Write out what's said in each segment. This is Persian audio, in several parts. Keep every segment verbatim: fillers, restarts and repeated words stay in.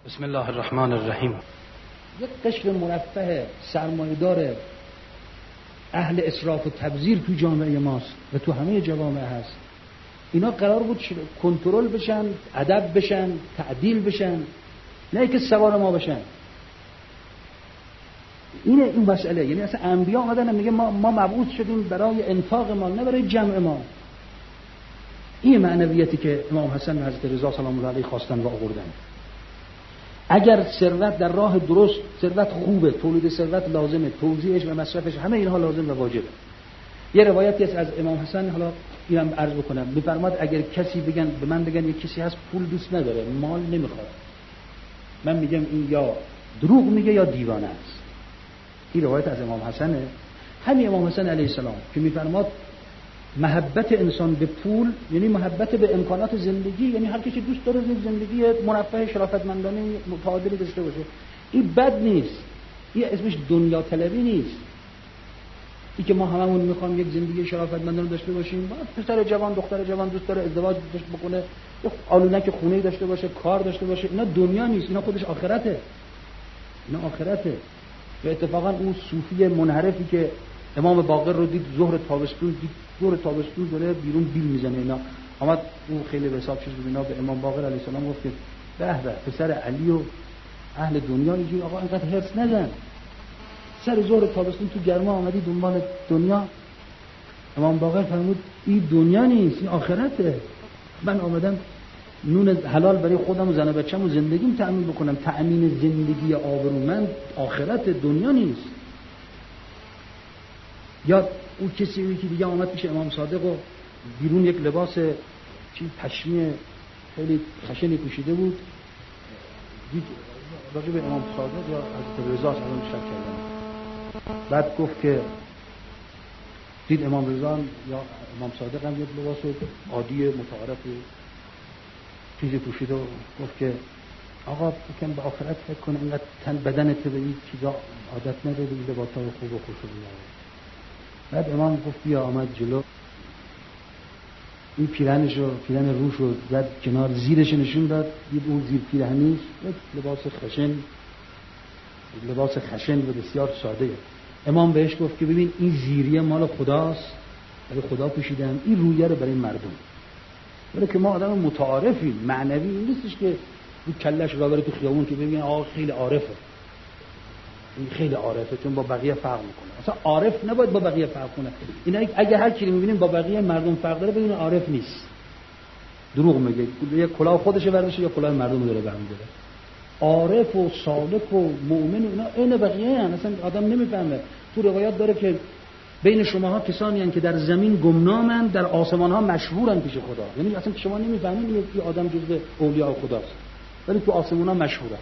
بسم الله الرحمن الرحیم. یک قشر مرفه سرمایه‌دار اهل اسراف و تبذیر تو جامعه ماست و تو همه جوامع هست. اینا قرار بود کنترل بشن، ادب بشن، تعدیل بشن، نه که سوار ما بشن. اینه این مسئله. یعنی اصلا انبیا اومدن میگه ما ما مبعوث شدیم برای انفاق مال، نه برای جمع مال. این معنویتی که امام حسن و حضرت رضا سلام الله علیه خواستن و آوردن. اگر ثروت در راه درست، ثروت خوبه، تولید ثروت لازمه، توزیعش و مصرفش همه اینها لازم و واجبه. یه روایتی است از امام حسن، حالا اینم عرض بکنم، میفرماد اگر کسی بگن به من بگن یک کسی هست پول دوست نداره، مال نمیخواد، من میگم این یا دروغ میگه یا دیوانه است. این روایت از امام حسنه. همین امام حسن علیه السلام که میفرماد محبت انسان به پول یعنی محبت به امکانات زندگی، یعنی هر کسی دوست داره زندگی مرفه شرافتمندانه متعادلی داشته باشه. این بد نیست، این اسمش دنیا طلبی نیست. این که ما هممون میخوام یک زندگی شرافتمندانه داشته باشیم، پسر جوان دختر جوان دوست داره ازدواج داشته بکنه، آلونک خونه داشته باشه، کار داشته باشه، اینا دنیا نیست، اینا خودش آخرته. اینا آخرته. و اتفاقا اون صوفی منحرفی که امام باقر رو دید ظهر تابستون، دید ظهر تابستون داره بیرون بیل میزنه، اینا آمد اون خیلی به حساب چیز اینا به امام باقر علیه السلام گفت که به به پسر علی و اهل دنیا اینجوری آقا اینقدر حرص نزن، سر ظهر تابستون تو گرما آمدی دنبال دنیا. امام باقر فرمود این دنیا نیست، این آخرته. من آمدم نون حلال برای خودم و زن و بچه‌م و زندگیم تأمین بکنم، تأمین زندگی آبرومند آخرت، دنیا نیست. یا اون کسی که دیگه آمد پیش امام صادق و بیرون یک لباس چی پشمی خیلی خشنی پوشیده بود، دید راجع به امام صادق یا حضرت رضا الان شک کردن، بعد گفت که دید امام رضا یا امام صادق هم یک لباس عادی متعارف چیزی پوشیده و گفت که آقا بکن به آخرت فکر کن، اینقدر تن بدنت به این چیزا عادت نداره، این لباسای خوب و خوشبو. بعد امام گفت بیا، آمد جلو، این پیرهنش رو پیرهن روش رو زد کنار، زیرش نشون داد، دید اون زیر پیرهنیش یک لباس خشن، لباس خشن و بسیار ساده. امام بهش گفت که ببین این زیریه مال خداست، برای خدا پوشیدم، این رویه رو برای مردم. برای که ما آدم متعارفیم، معنوی این نیستش که رو کلش را بره تو خیابون که ببین آقا خیلی عارفه، این خیلی عارفه چون با بقیه فرق میکنه. اصلا عارف نباید با بقیه فرق کنه. اینا اگه هر کی رو میبینیم با بقیه مردم فرق داره بدون عارف نیست، دروغ میگه، یا کلاه خودشه برداشته یا کلاه مردم داره برمی‌داره. عارف و صادق و مؤمن اینا عین بقیه ان، اصلا آدم نمیفهمه. تو روایات داره که بین شماها کسانی هستند که در زمین گمنامند، در آسمان ها مشهورند پیش خدا. یعنی اصلا شما نمیفهمید این آدم جزو اولیاء خداست ولی تو آسمان ها مشهوره.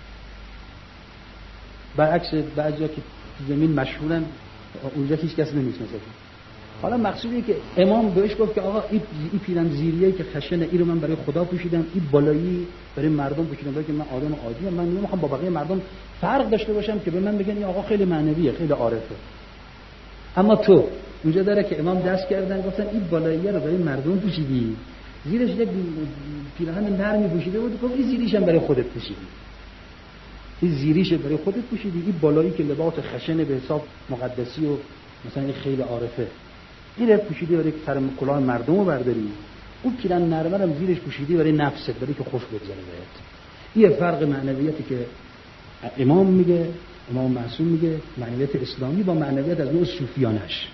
برعکس بعضیا که زمین مشهورن اونجا هیچ کس نمی‌شناسه مثلا. حالا مقصودی که امام بهش گفت که آقا این این پیرن زیریه که خشنه، این رو من برای خدا پوشیدم، این بالایی برای مردم پوشیدم، برای که من آدم عادی ام، من نمیخوام با بقیه مردم فرق داشته باشم که به من بگن این آقا خیلی معنویه، خیلی عارفه. اما تو اونجا داره که امام دست کردن گفتن این بالایی رو برای مردم پوشیدی، زیرش یک پیرهن نرمی پوشیده بود، گفت این زیریش هم برای خودت پوشیدی. این زیریش برای خودت پوشیدی، این بالایی که لباس خشن به حساب مقدسی و مثلا این خیلی عارفه، این رو پوشیدی برای که سر کلاه مردم رو برداری، اون پیرهن نرم هم زیرش پوشیدی برای نفست، برای که خوش بگذره بهت. این فرق معنویتی که امام میگه، امام معصوم میگه، معنویت اسلامی با معنویت از نوع صوفیانش.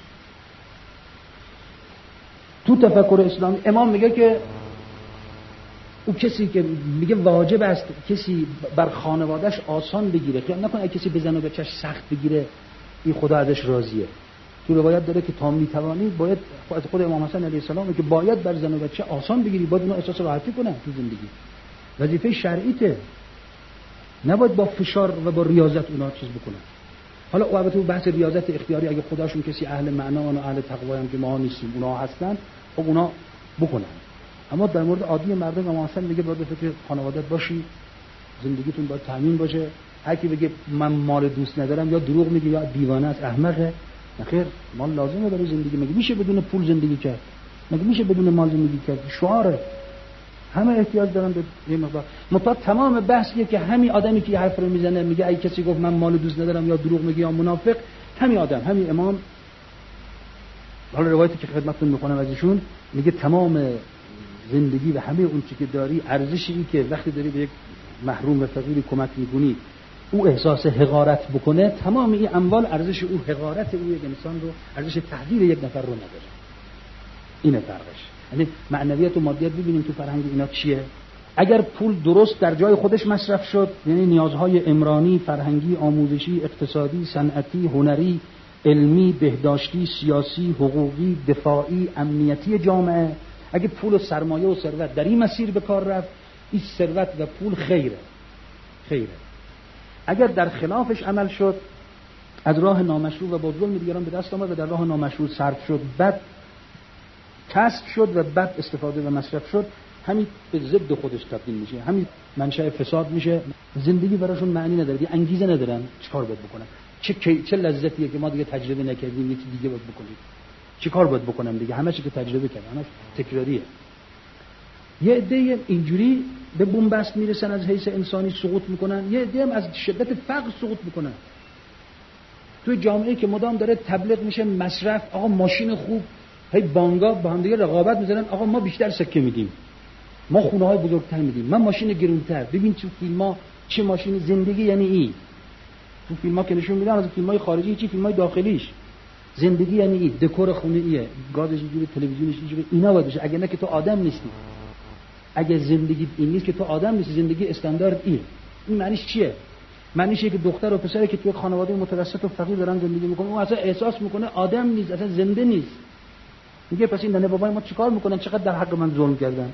تو تفکر اسلامی امام میگه که او کسی که میگه واجب است کسی بر خانواده‌اش آسان بگیره، خیال نکنه کسی بزنه و بچه‌ش سخت بگیره این خدا ازش راضیه. تو روایت داره که تا میتوانی باید از خود امام حسن علیه السلام که باید بر زن و بچه آسان بگیری، باید اونا احساس راحتی کنن تو زندگی، وظیفه شرعیته، نباید با فشار و با ریاضت اونا چیز بکنن. حالا البته بحث ریاضت اختیاری اگه خداشون کسی اهل معنا و اهل تقوا هم که ما نیستیم اونا هستن، خب اونا بکنن. اما در مورد عادی مردم امام حسن میگه باید فکر خانوادت باشی، زندگیتون باید تامین باشه. هر کی بگه من مال دوست ندارم یا دروغ میگه یا دیوانه است، احمقه. نخیر، مال لازمه برای زندگی. مگه میشه بدون پول زندگی کرد؟ مگه میشه بدون مال زندگی کرد؟ شعاره. همه احتیاج دارن به یه مقدار. مطلب تمام بحثیه که همین آدمی که حرف رو میزنه میگه ای کسی گفت من مال دوست ندارم یا دروغ میگه یا منافق، همین آدم، همین امام، حالا روایتی که خدمتتون میخونم از ایشون میگه تمام زندگی و همه اون چیزی که داری ارزشی که وقتی داری به یک محروم و فقیری کمک میکنی او احساس حقارت بکنه، تمام این اموال ارزش او حقارت او یک انسان رو، ارزش تقدیر یک نفر رو نداره. اینه فرقش. یعنی معنویت و مادیت ببینیم تو فرهنگ اینا چیه. اگر پول درست در جای خودش مصرف شد، یعنی نیازهای عمرانی، فرهنگی، آموزشی، اقتصادی، صنعتی، هنری، علمی، بهداشتی، سیاسی، حقوقی، دفاعی، امنیتی جامعه، اگه پول و سرمایه و ثروت در این مسیر به کار رفت، این ثروت و پول خیره خیره. اگر در خلافش عمل شد، از راه نامشروع و با ظلم دیگران به دست آمد و در راه نامشروع صرف شد، بد کسب شد و بد استفاده و مصرف شد، همین به ضد خودش تبدیل میشه، همین منشأ فساد میشه. زندگی براشون معنی نداره، دیگه انگیزه ندارن چیکار باید بکنن. چه چه لذتیه که ما دیگه تجربه نکردیم، یه چیز دیگه باید بکنیم. چیکار باید بکنم دیگه؟ همه چی که تجربه کردم همش تکراریه. یه عده اینجوری به بنبست میرسن، از حیث انسانی سقوط میکنن، یه عده هم از شدت فقر سقوط میکنن. توی جامعه‌ای که مدام داره تبلیغ میشه مصرف، آقا ماشین خوب، هی بانگا با هم دیگه رقابت میذارن، آقا ما بیشتر سکه میدیم، ما خونه‌های بزرگتر میدیم، من ماشین گرونتر. ببین تو فیلم‌ها چه ماشین. زندگی یعنی این. تو فیلم‌ها که نشون میدن، از فیلم‌های خارجی چی، فیلم‌های داخلیش، زندگی یعنی این. دکور خونه ایه، گازش اینجوری، تلویزیونش اینجوری، اینا باید بشه. اگه نه که تو آدم نیستی. اگه زندگی این نیست که تو آدم نیستی، زندگی استاندارد اینه. این معنیش چیه؟ معنیش اینه که دختر و پسری که توی خانواده متوسط و فقیر دارن زندگی میکنن، اون اصلا احساس میکنه آدم نیست، اصلا زنده نیست. میگه پس این ننه بابای ما چیکار میکنن؟ چقدر در حق من ظلم کردن.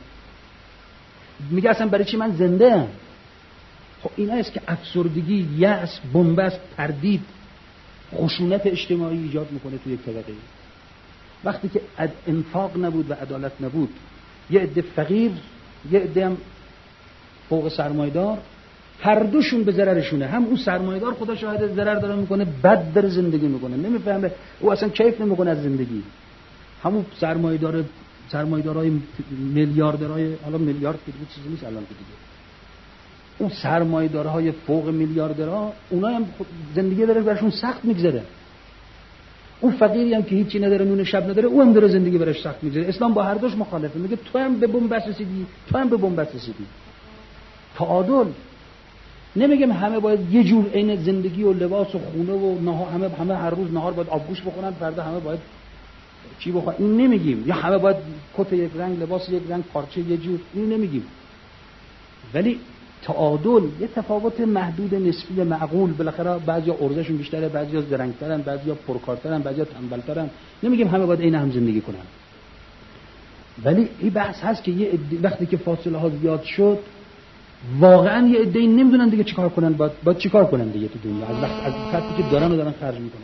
میگه اصلا برای چی من زنده ام؟ خب اینا است که افسردگی، یأس، بنبست، تردید، خشونت اجتماعی ایجاد میکنه توی یک طبقه. وقتی که انفاق نبود و عدالت نبود، یه عده فقیر، یه عده هم فوق سرمایه‌دار، هر دوشون به ضررشونه. هم اون سرمایه‌دار خدا شاهد ضرر داره میکنه، بد در زندگی میکنه، نمیفهمه، او اصلا کیف نمیکنه از زندگی. همون سرمایه‌دار، سرمایه‌دارای میلیاردرای، حالا میلیارد که دیگه چیزی نیست الان که دیگه، اون سرمایه‌دارهای فوق میلیاردرها، اونا هم زندگی داره براشون سخت میگذره. اون فقیری هم که هیچی نداره، نون شب نداره، او هم داره زندگی براش سخت میگذره. اسلام با هر دوش مخالفه، میگه تو هم به بنبست رسیدی، تو هم به بنبست رسیدی. تعادل. نمیگم همه باید یه جور عین زندگی و لباس و خونه و نهار، همه همه هر روز نهار باید آبگوشت بخورن، فردا همه باید چی بخورن، این نمیگیم. یا همه باید کت یک رنگ، لباس یک رنگ، پارچه یه جور، این نمیگیم. ولی تعادل، یه تفاوت محدود نسبی معقول. بالاخره بعضیا ارزششون بیشتره، بعضیا زرنگ‌ترن، بعضیا پرکارترن، بعضیا تنبل‌ترن. نمیگیم همه باید عین هم زندگی کنن. ولی این بحث هست که یه وقتی که فاصله ها زیاد شد، واقعا یه عده‌ای نمیدونن دیگه چیکار کنن، باید باید چیکار کنن دیگه تو دنیا. از وقت از وقتی که دارن و دارن خرج میکنن،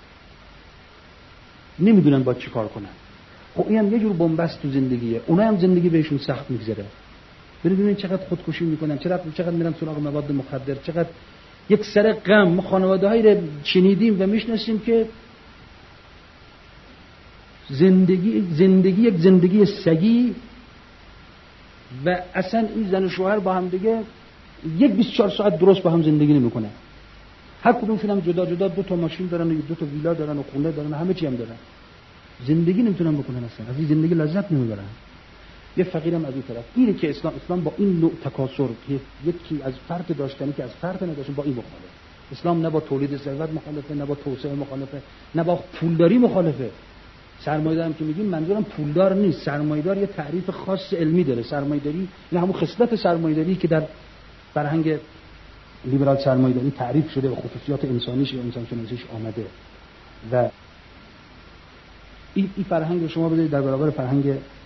نمیدونن باید چیکار کنن. خب این هم یه جور بنبست تو زندگیه. اونها هم زندگی بهشون سخت میگذره. ببینید چقدر خودکشی میکنن، چقدر چقدر میرن سراغ مواد مخدر، چقدر یک سر غم. ما خانواده‌هایی رو شنیدیم و میشناسیم که زندگی زندگی یک زندگی سگی و اصلا این زن و شوهر با هم دیگه یک بیست و چهار ساعت درست با هم زندگی نمیکنن. هر کدومشون هم جدا جدا دو تا ماشین دارن و دو تا ویلا دارن و خونه دارن و همه چی هم دارن. زندگی نمیتونن بکنن، اصلا از این زندگی لذت نمیبرن. یه فقیرم از این طرف. اینه که اسلام اسلام با این نوع تکاثر، یکی از فرد داشتنی که از فرد نداشتن، با این مخالفه. اسلام نه با تولید ثروت مخالفه، نه با توسعه مخالفه، نه با پولداری مخالفه. سرمایه‌دارم که میگیم منظورم پولدار نیست. سرمایه‌دار یه تعریف خاص علمی داره. سرمایه‌داری این همون خصلت سرمایه‌داری که در فرهنگ لیبرال سرمایه‌داری تعریف شده و خصوصیات انسانیش یا انسان شناسیش آمده. و این این فرهنگ رو شما بذارید در برابر فرهنگ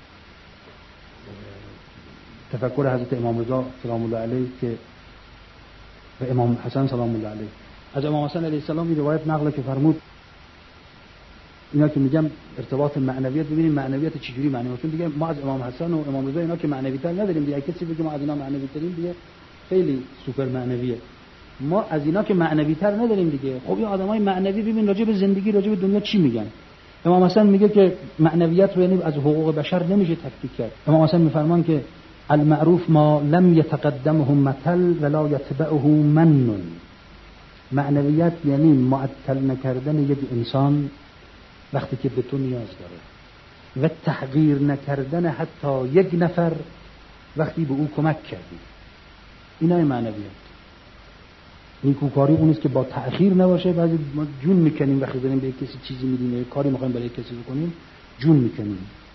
تفکر حضرت امام رضا سلام الله علیه که و امام حسن سلام الله علیه. از امام حسن علیه السلام این روایت نقل که فرمود، اینا که میگم ارتباط معنویت، ببینیم معنویت چجوری معنی. چون دیگه ما از امام حسن و امام رضا اینا که معنوی‌تر نداریم دیگه. کسی بگه ما از اینا معنوی‌تریم دیگه خیلی سوپر معنویه. ما از اینا که معنوی‌تر نداریم دیگه. خب این آدمای معنوی ببین راجع به زندگی، راجع به دنیا چی میگن. امام حسن میگه که معنویت رو یعنی از حقوق بشر نمیشه تفکیک کرد. امام حسن میفرمان که المعروف ما لم يتقدمه مثل ولا یتبعه من. معنویت یعنی معطل نکردن یک انسان وقتی که به تو نیاز داره و تحقیر نکردن حتی یک نفر وقتی به او کمک کردی. اینای معنویت. نیکوکاری اون است که با تأخیر نباشه. بعضی ما جون میکنیم وقتی داریم به کسی چیزی میدیم، کاری میخوایم برای کسی بکنیم، جون میکنیم.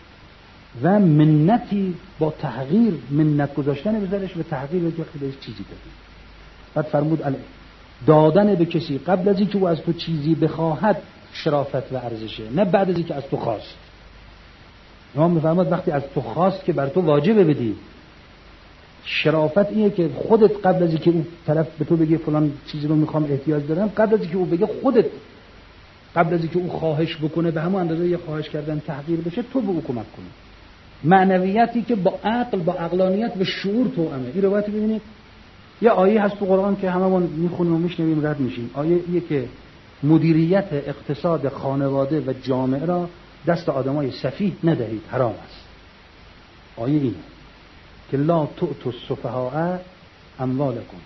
و منتی با تحقیر، منت گذاشتن بذارش و تحقیر وقتی بهش چیزی بدی. بعد فرمود دادن به کسی قبل از اینکه او از تو چیزی بخواهد شرافت و ارزشه، نه بعد از اینکه از تو خواست. امام میفرماد وقتی از تو خواست که بر تو واجبه بدی. شرافت اینه که خودت قبل از اینکه اون طرف به تو بگه فلان چیزی رو میخوام احتیاج دارم، قبل از اینکه او بگه خودت قبل از اینکه او خواهش بکنه به همون اندازه یه خواهش کردن تحقیر بشه، تو به او کمک کنی. معنویتی که با عقل، با عقلانیت و شعور توأمه. این روایت ببینید یه آیه هست تو قرآن که هممون میخونیم و میشنویم رد میشیم. آیه ایه که مدیریت اقتصاد خانواده و جامعه را دست آدمای سفیه ندهید، حرام است. آیه اینه که لا تؤتوا السفهاء اموالکم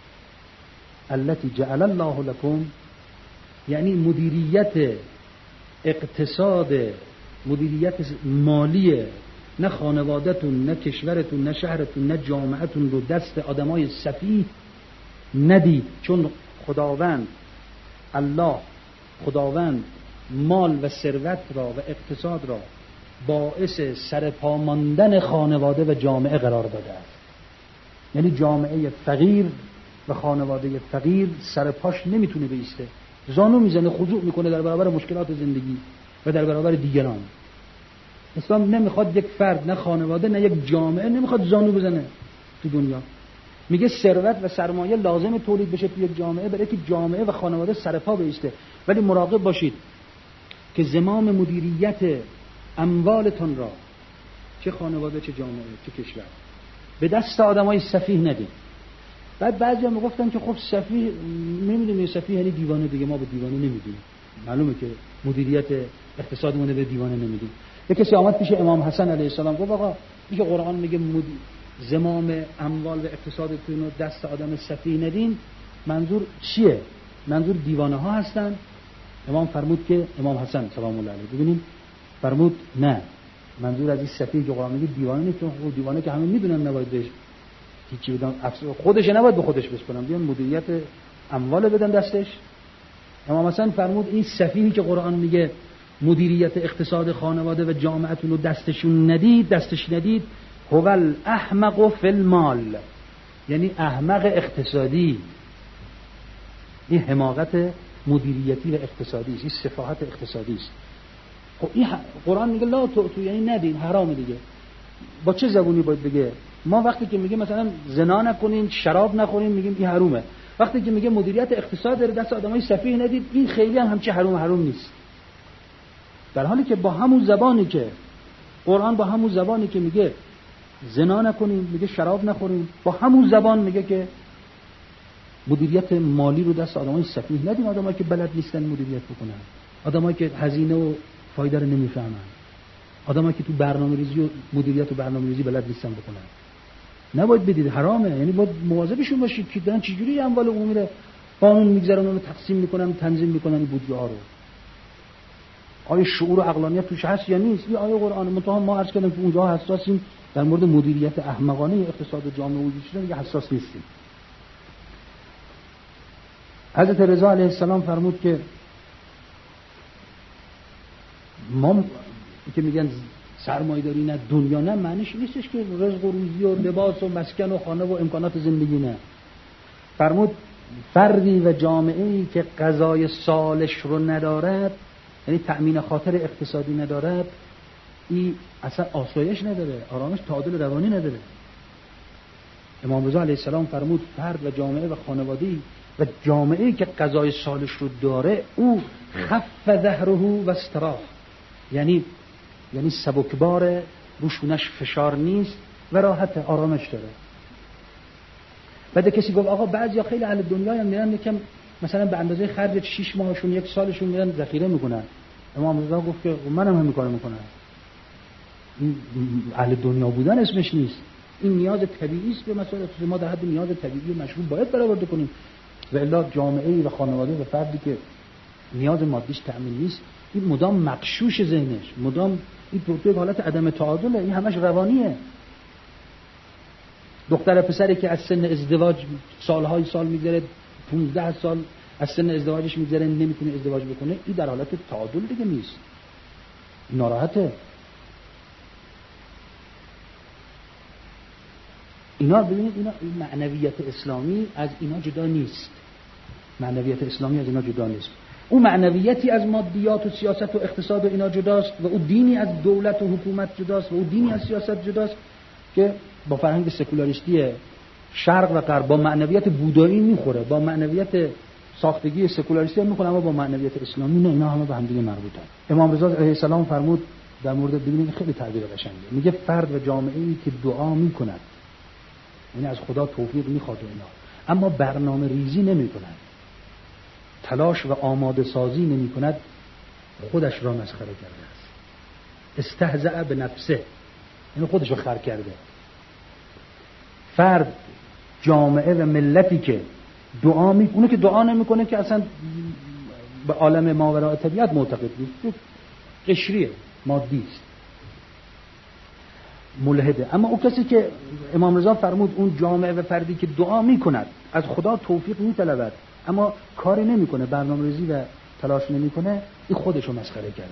التي جعل الله لكم، یعنی مدیریت اقتصاد، مدیریت مالی نه خانواده‌تون، نه کشورتون، نه شهرتون، نه جامعه‌تون رو دست آدمای سفیه ندید. چون خداوند الله خداوند مال و ثروت را و اقتصاد را باعث سرپا ماندن خانواده و جامعه قرار داده است. یعنی جامعه فقیر و خانواده فقیر سرپاش نمیتونه بایسته، زانو میزنه، خضوع میکنه در برابر مشکلات زندگی و در برابر دیگران. اسلام نمیخواد یک فرد، نه خانواده، نه یک جامعه نمیخواد زانو بزنه تو دنیا. میگه ثروت و سرمایه لازم تولید بشه تو یک جامعه برای که جامعه و خانواده سرپا بایسته. ولی مراقب باشید که زمام مدیریت اموالتون را، چه خانواده، چه جامعه، چه کشور، به دست آدمای سفیه ندید. بعد بعضیا میگفتن که خب سفیه، نمیدونیم سفیه یعنی دیوانه دیگه، ما به دیوانه نمیدونیم. معلومه که مدیریت اقتصادمون به دیوانه نمیدیم. یک کسی آمد پیش امام حسن علیه السلام گفت آقا میگه قرآن میگه زمام اموال و اقتصادتون رو دست آدم سفیه ندین، منظور چیه؟ منظور دیوانه ها هستن؟ امام فرمود که امام حسن سلام الله علیه ببینید فرمود نه، منظور از این سفیه که قرآن میگه دیوانه نیست. چون دیوانه که همه میدونن نباید بهش هیچی بدن، خودش نباید به خودش بسپرن، بیان مدیریت اموال بدن دستش. امام حسن فرمود این سفیهی که قرآن میگه مدیریت اقتصاد خانواده و جامعتون رو دستشون ندید، دستش ندید، هو الاحمق فی المال، یعنی احمق اقتصادی. این حماقت مدیریتی و اقتصادی است، این سفاهت اقتصادی است. خب این قرآن میگه لا تو تو یعنی ندین، حرام دیگه. با چه زبونی باید بگه؟ ما وقتی که میگه مثلا زنا نکنین، شراب نخورین، میگیم این حرومه. وقتی که میگه مدیریت اقتصاد در دست آدمای سفیه ندید، این خیلی هم همچه حروم حروم نیست. در حالی که با همون زبانی که قرآن، با همون زبانی که میگه زنا نکنین، میگه شراب نخورین، با همون زبان میگه که مدیریت مالی رو دست آدمای سفیه ندیم، آدمایی که بلد نیستن مدیریت بکنن، آدمایی که هزینه و فایده رو نمیفهمن، آدمایی که تو برنامه‌ریزی و مدیریت و برنامه‌ریزی بلد نیستن بکنن. نباید بدید، حرامه. یعنی باید مواظبشون باشید که دارن چجوری اموال عمومی رو قانون میگذرونن و تقسیم میکنن، تنظیم میکنن این بودجه ها رو. آیا شعور و عقلانیت توش هست یا نیست؟ این آیه قرآن منتها ما عرض کردم که اونجا حساسیم، در مورد مدیریت احمقانه اقتصاد و جامعه وجود شده دیگه حساس نیستیم. حضرت رضا علیه السلام فرمود که ما که میگن سرمایه‌داری نه دنیا نه، معنیش نیستش که رزق و روزی و لباس و مسکن و خانه و امکانات زندگی نه. فرمود فردی و جامعه‌ای که غذای سالش رو ندارد، یعنی تأمین خاطر اقتصادی ندارد، این اصلا آسایش نداره، آرامش، تعادل روانی نداره. امام رضا علیه السلام فرمود فرد و جامعه و خانواده‌ای و جامعه‌ای که غذای سالش رو داره، او خف ظهره و استراح، یعنی یعنی سبکبار، روشونش فشار نیست و راحت، آرامش داره. بعد کسی گفت آقا بعضیا خیلی اهل دنیا هم میرن یکم مثلا به اندازه خرج شش ماهشون یک سالشون میرن ذخیره میکنن. امام رضا گفت که منم همین کارو میکنم. این اهل دنیا بودن اسمش نیست. این نیاز طبیعی است به مسائل خصوصی. ما در حد نیاز طبیعی و مشروع باید برآورده کنیم و الا جامعه‌ای و خانواده و فردی که نیاز مادیش تأمین نیست، این مدام مغشوش ذهنش، مدام این تو حالت عدم تعادله، این همش روانیه. دختر پسری که از سن ازدواج سالهای سال میگذره، پانزده سال از سن ازدواجش میگذره نمیتونه ازدواج بکنه، این در حالت تعادل دیگه نیست، ناراحته. اینا ببینید، اینا معنویت اسلامی از اینا جدا نیست. معنویت اسلامی از اینا جدا نیست. اون معنویتی از مادیات و سیاست و اقتصاد و اینا جداست و اون دینی از دولت و حکومت جداست و اون دینی از سیاست جداست که با فرهنگ سکولاریستی شرق و غرب با معنویت بودایی میخوره، با معنویت ساختگی سکولاریستی هم میخوره، اما با معنویت اسلامی نه، اینا همه به هم دیگه مربوطن. امام رضا علیه السلام فرمود در مورد، ببینید خیلی تعبیر قشنگه، میگه فرد و جامعه‌ای که دعا میکند، یعنی از خدا توفیق میخواد و اینا، اما برنامه ریزی نمیکند، تلاش و آماده سازی نمیکند، خودش را مسخره کرده است. استهزأ به نفسه، یعنی خودش رو خر کرده. فرد، جامعه و ملتی که دعا می اونه که دعا نمیکنه که اصلا به عالم ماوراء طبیعت معتقد نیست، قشریه، مادی است، ملحده. اما اون کسی که امام رضا فرمود اون جامعه و فردی که دعا میکند، از خدا توفیق میطلبد اما کاری نمیکنه، برنامه‌ریزی و تلاش نمیکنه، این خودش رو مسخره کرده.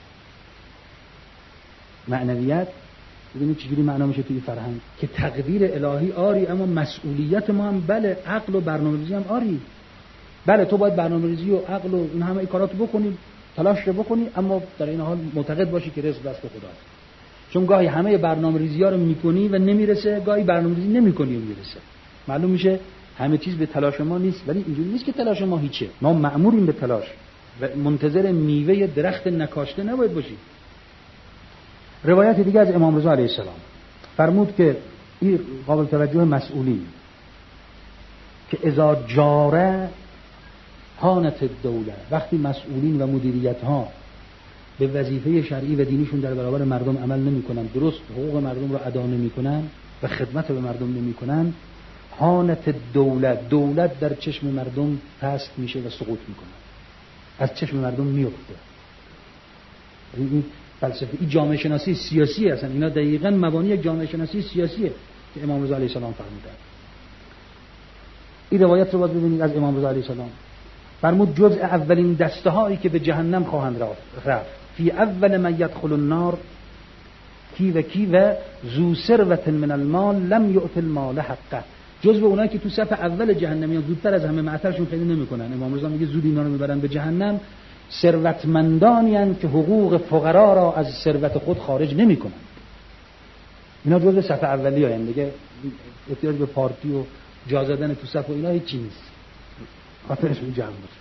معنویت ببینید چجوری معنا میشه توی فرهنگ که تقدیر الهی آری، اما مسئولیت ما هم بله، عقل و برنامه‌ریزی هم آری. بله تو باید برنامه‌ریزی و عقل و این همه کاراتو بکنی، تلاش رو بکنی، اما در این حال معتقد باشی که رزق دست خداست. چون گاهی همه برنامه‌ریزی‌ها رو میکنی و نمیرسه، گاهی برنامه‌ریزی نمیکنی و میرسه. معلوم میشه همه چیز به تلاش ما نیست، ولی اینجوری نیست که تلاش ما هیچه. ما مأموریم به تلاش و منتظر میوه درخت نکاشته نباید باشیم. روایت دیگه از امام رضا علیه السلام فرمود که این قابل توجه مسئولین که اذا جاره هانت الدوله، وقتی مسئولین و مدیریت ها به وظیفه شرعی و دینیشون در برابر مردم عمل نمی کنن، درست حقوق مردم رو ادا نمی کنن و خدمت به مردم نمی کنن، هانت الدوله، دولت در چشم مردم پست میشه و سقوط میکنه، از چشم مردم میفته. این فلسفه، این جامعه شناسی سیاسی هستن، اینا دقیقاً مبانی یک جامعه شناسی سیاسیه که امام رضا علیه السلام فرمودن. این روایت رو باید ببینید از امام رضا علیه السلام. فرمود جزء اولین دسته هایی که به جهنم خواهند رفت، فی اول من یدخل النار کی و کی و ذو ثروة من المال لم یؤت المال حقه، جزء اونایی که تو صف اول جهنمیان زودتر از همه معطرشون خیلی نمیکنن. امام رضا میگه زود اینا رو میبرن به جهنم، ثروتمندانی هستند که حقوق فقرا را از ثروت خود خارج نمیکنن. اینا جزء صف اولی هستند دیگه، احتیاج به پارتی و جا زدن تو صف و اینا هیچ نیست، خاطرشون جمع باشه.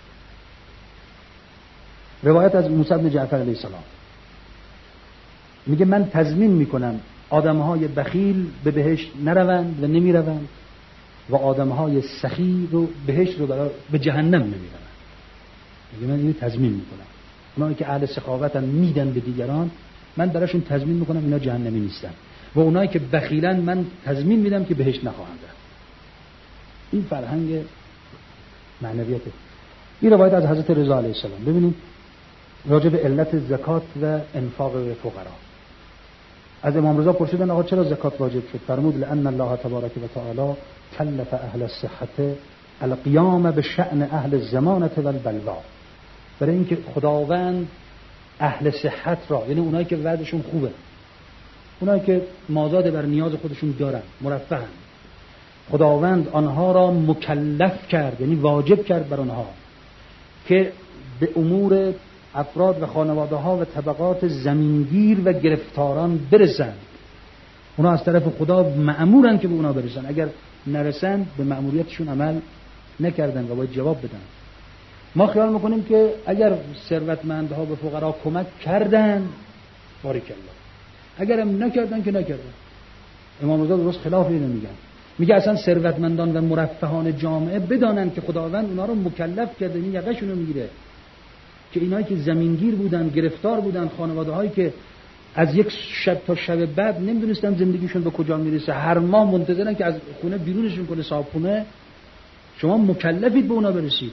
روایت از موسی بن جعفر علیه السلام میگه من تضمین میکنم آدمهای بخیل به بهشت نروند و نمیروند و آدمهای سخی رو بهشت رو برای به جهنم نمیروند. میگه من اینو تضمین میکنم، اونایی که اهل سخاوتن میدن به دیگران، من براشون تضمین میکنم اینا جهنمی نیستن، و اونایی که بخیلن من تضمین میدم که بهشت نخواهند رفت. این فرهنگ معنویته. این روایت از حضرت رضا علیه السلام. ببینید راجع به علت زکات و انفاق به فقرا از امام رضا پرسیدن آقا چرا زکات واجب شد؟ فرمود لأن الله تبارک و تعالی کلف اهل الصحة القیام بشأن اهل الزمانة والبلوا، برای اینکه خداوند اهل صحت را، یعنی اونایی که وضعشون خوبه، اونایی که مازاد بر نیاز خودشون دارن، مرفهن، خداوند آنها را مکلف کرد، یعنی واجب کرد بر آنها که به امور افراد و خانواده ها و طبقات زمینگیر و گرفتاران برسند. اونا از طرف خدا مأمورن که به اونا برسن، اگر نرسن به مأموریتشون عمل نکردن و باید جواب بدن. ما خیال میکنیم که اگر ثروتمندها به فقرا کمک کردن بارک الله، اگر هم نکردن که نکردن. امام رضا درست خلاف اینو میگن، میگه اصلا ثروتمندان و مرفهان جامعه بدانن که خداوند اونا رو مکلف کرده، این یقهشون رو میگیره که اینایی که زمینگیر بودن، گرفتار بودن، خانواده هایی که از یک شب تا شب بعد نمیدونستن زندگیشون به کجا میرسه. هر ماه منتظرن که از خونه بیرونشون کنه صاحبخونه. شما مکلفید به اونا برسید.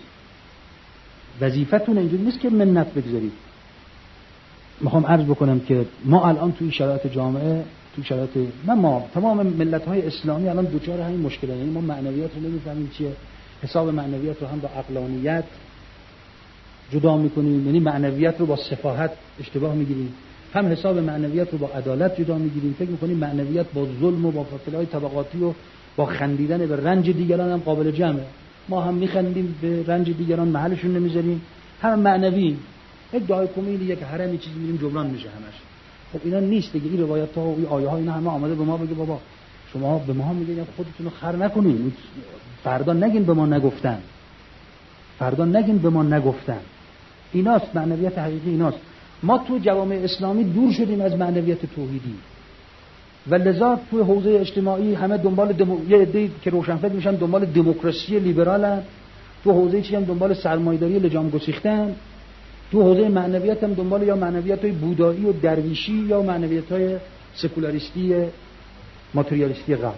وظیفتون اینجوری نیست که منت بگذارید. میخوام عرض بکنم که ما الان توی شرایط جامعه، توی شرایط نه ما تمام ملت‌های اسلامی الان دوچار همین مشکله. یعنی ما معنویات رو نمیفهمیم چیه. حساب معنویات رو هم با عقلانیت جدا میکنیم، یعنی معنویات رو با سفاهت اشتباه میگیریم. هم حساب معنویات رو با عدالت جدا میگیریم. فکر میکنیم معنویات با ظلم و با فاصله‌های طبقاتی و با خندیدن به رنج دیگران هم قابل جمعه. ما هم میخندیم به رنج دیگران، محلشون نمیذاریم. هم معنوی یک دای کمیلی یک حرمی چیزی میریم جبران میشه همش. خب اینا نیست دیگه. این روایت ها و این آیه ها اینا همه آمده به ما بگه بابا شما به ما میگید خودتون رو خر نکنین، فردا نگین به ما نگفتن، فردا نگین به ما نگفتن. ایناست معنویت حقیقی، ایناست. ما تو جوامع اسلامی دور شدیم از معنویت توحیدی و لذا تو حوزه اجتماعی همه دنبال دمو... یه عده‌ای که روشنفکر میشن دنبال دموکراسی لیبرالن، تو حوزه چی هم دنبال سرمایه‌داری لجام گسیختن، تو حوزه معنویت هم دنبال یا معنویت‌های بودایی و درویشی یا معنویت‌های سکولاریستی ماتریالیستی غرب.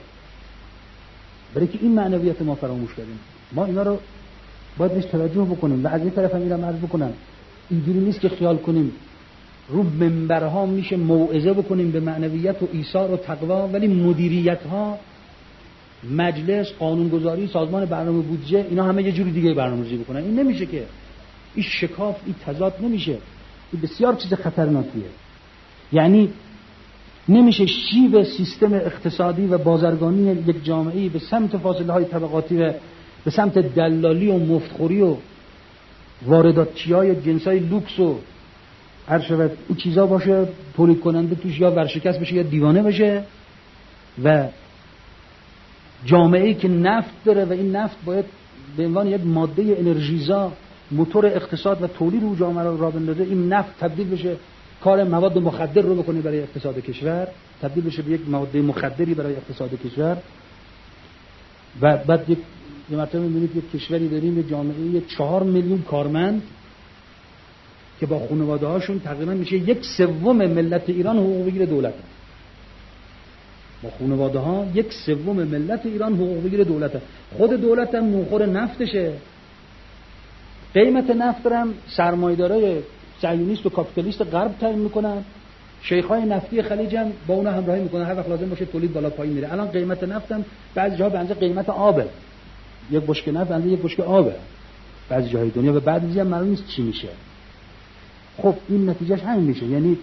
برای که این معنویت ما فراموش کردیم. ما اینا رو باید بهش توجه بکنیم و از این طرف هم میرم عرض بکنم اینجوری نیست که خیال کنیم رو منبرها میشه موعظه بکنیم به معنویت و ایثار و تقوا، ولی مدیریت‌ها، مجلس، قانونگذاری، سازمان برنامه بودجه، اینا همه یه جوری دیگه برنامه‌ریزی بکنن. این نمیشه که. این شکاف، این تضاد نمیشه. این بسیار چیز خطرناکیه. یعنی نمیشه شیب سیستم اقتصادی و بازرگانی یک جامعه‌ای به سمت فاصله‌های طبقاتی و به سمت دلالی و مفتخوری و وارداتچی‌های جنسای لوکس و هر شود این چیزا باشه، تولید کننده توش یا ورشکست بشه یا دیوانه بشه، و جامعه‌ای که نفت داره و این نفت باید به عنوان یک ماده انرژیزا موتور اقتصاد و تولید او جامعه را بندازه، این نفت تبدیل بشه کار مواد مخدر رو بکنه برای اقتصاد کشور، تبدیل بشه به یک ماده مخدری برای اقتصاد کشور. و بعد یک یه مرتبه می‌بینید یک کشوری داریم، یک جامعه چهار میلیون کارمند که با خانواده‌هاشون تقریبا میشه یک سوم ملت ایران حقوق بگیره دولت. با خانواده‌ها یک سوم ملت ایران حقوق بگیره دولت. خود دولت هم نوخور نفتشه. قیمت نفت هم سرمایه‌دارای صهیونیست و کاپیتالیست غرب تعیین میکنن. شیخ‌های نفتی خلیج هم با اون همراهی میکنن، هر وقت لازم باشه تولید بالا پایین میره. الان قیمت نفت هم بعضی جاها به اندازه قیمت آبه. یک بشکه نفت به اندازه یک بشکه آبه بعضی جاهای دنیا، و بعضی هم معلوم نیست چی میشه. خب این نتیجهش همین میشه. یعنی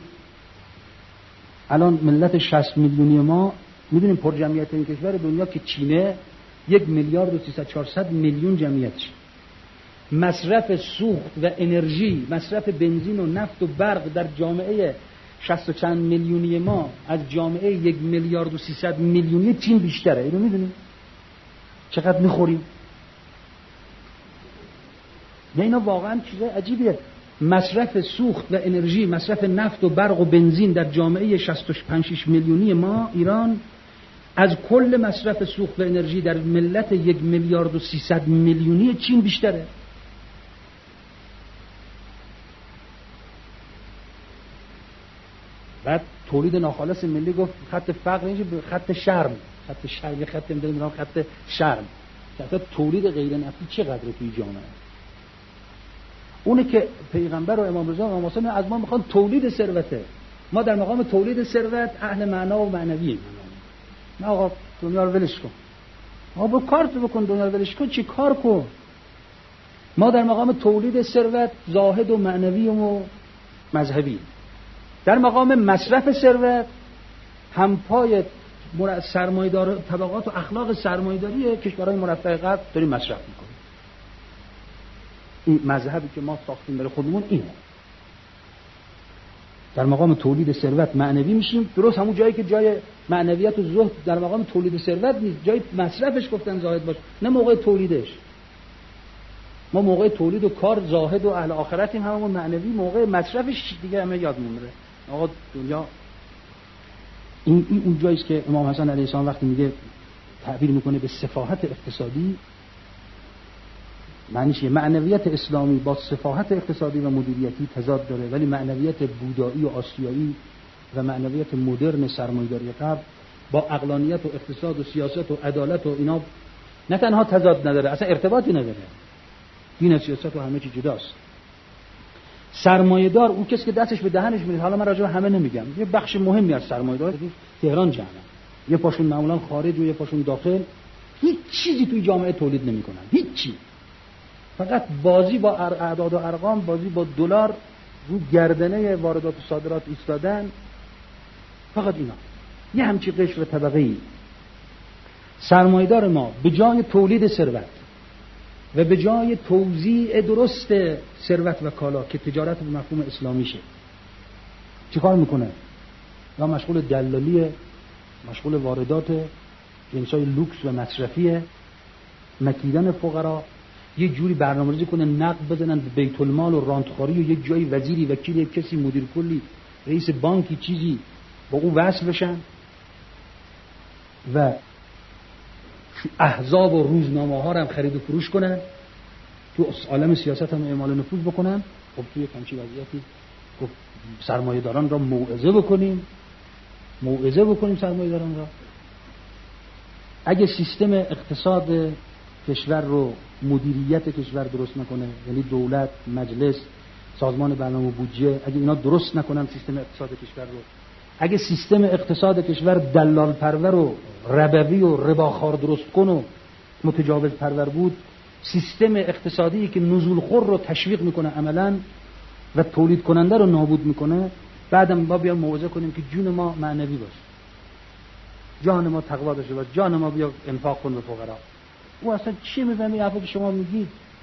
الان ملت شصت میلیونی ما میدونیم پر جمعیت این کشور دنیا که چینه یک میلیارد و سیصد چهارصد میلیون جمعیتش، مصرف سوخت و انرژی، مصرف بنزین و نفت و برق در جامعه شصت و چند میلیونی ما از جامعه یک میلیارد و سیصد میلیونی چین بیشتره. اینو میدونیم چقدر میخوریم. نه اینا واقعا چیز عجیبیه. مصرف سوخت و انرژی، مصرف نفت و برق و بنزین در جامعه شصت و پنج شش میلیونی ما ایران از کل مصرف سوخت و انرژی در ملت یک میلیارد و سیصد میلیونی چین بیشتره. بعد تولید ناخالص ملی گفت خط فقر اینجا به خط شرم، خط شرم، خط نمیدونم خط شرم. خط تولید غیر نفتی چقدر توی جامعه؟ اونه که پیغمبر و امام رضا و امام حسین از ما میخوان تولید ثروته. ما در مقام تولید ثروت اهل معنا و معنوییم. نه آقا دنیا رو ولش کن. آقا برو کار تو بکن، دنیا رو ولش کن. چی کار کن؟ ما در مقام تولید ثروت زاهد و معنوی و مذهبی. در مقام مصرف ثروت همپای سرمایه‌دار طبقات و اخلاق سرمایه‌داری کشورهای مرفه غرب داریم مصرف میکنیم. این مذهبی که ما ساختیم برای خودمون اینه. در مقام تولید ثروت معنوی میشیم، درست همون جایی که جای معنویت و زهد در مقام تولید ثروت نیست، جای مصرفش گفتن زاهد باش، نه موقع تولیدش. ما موقع تولید و کار زاهد و اهل آخرتیم، همون معنوی موقع مصرفش دیگه همه یاد میمونه. آقا دنیا این این اون جاییه که امام حسن علیه السلام وقتی میگه تعبیر میکنه به سفاهت اقتصادی، معنیش یه معنویت اسلامی با سفاهت اقتصادی و مدیریتی تضاد داره، ولی معنویت بودایی و آسیایی و معنویت مدرن سرمایه‌داری غرب با عقلانیت و اقتصاد و سیاست و عدالت و اینا نه تنها تضاد نداره، اصلا ارتباطی نداره. دین و سیاست و همه چی جداست. سرمایه‌دار اون کسی که دستش به دهنش میره، حالا من راجع به همه نمیگم، یه بخش مهمی از سرمایه‌دار تهران جمعه، یه پاشون معمولا خارج و یه پاشون داخل، هیچ چیزی توی جامعه تولید نمی‌کنن، هیچی. فقط بازی با اعداد و ارقام، بازی با دلار، رو گردنه واردات و صادرات ایستادن، فقط اینا. یه همچین قشر طبقه‌ای. سرمایه‌دار ما به جای تولید ثروت و به جای توزیع درست ثروت و کالا که تجارت به مفهوم اسلامیشه، چیکار میکنه؟ یا مشغول دلالیه، مشغول واردات جنسای لوکس و مصرفیه، مکیدن فقرا، یه جوری برنامه‌ریزی کنه نقد بزنن به بیت المال و رانتخواری و یه جایی وزیری، وکیلی، کسی، مدیر کلی، رئیس بانکی، چیزی با اون وصل بشن و احزاب و روزنامه ها رو هم خرید و فروش کنن، تو عالم سیاست هم اعمال نفوذ بکنن. خب توی همچین وضعیتی خب سرمایه داران را موعظه بکنیم موعظه بکنیم سرمایه داران را. اگه سیستم اقتصاد کشور رو، مدیریت کشور درست نکنه، یعنی دولت، مجلس، سازمان برنامه و بودجه، اگه اینا درست نکنن سیستم اقتصاد کشور رو، اگه سیستم اقتصاد کشور دلال پرور و ربوی و رباخوار درست کن و متجاوز پرور بود، سیستم اقتصادی که نزول خور رو تشویق میکنه عملاً و تولید کننده رو نابود میکنه، بعدم ما بیان موعظه کنیم که جون ما معنوی باشه، جان ما تقوا داشته باشه، جان ما بیا انفاق کن به فقرا. او اصلا چی میفهمی حرفی که شما میگید؟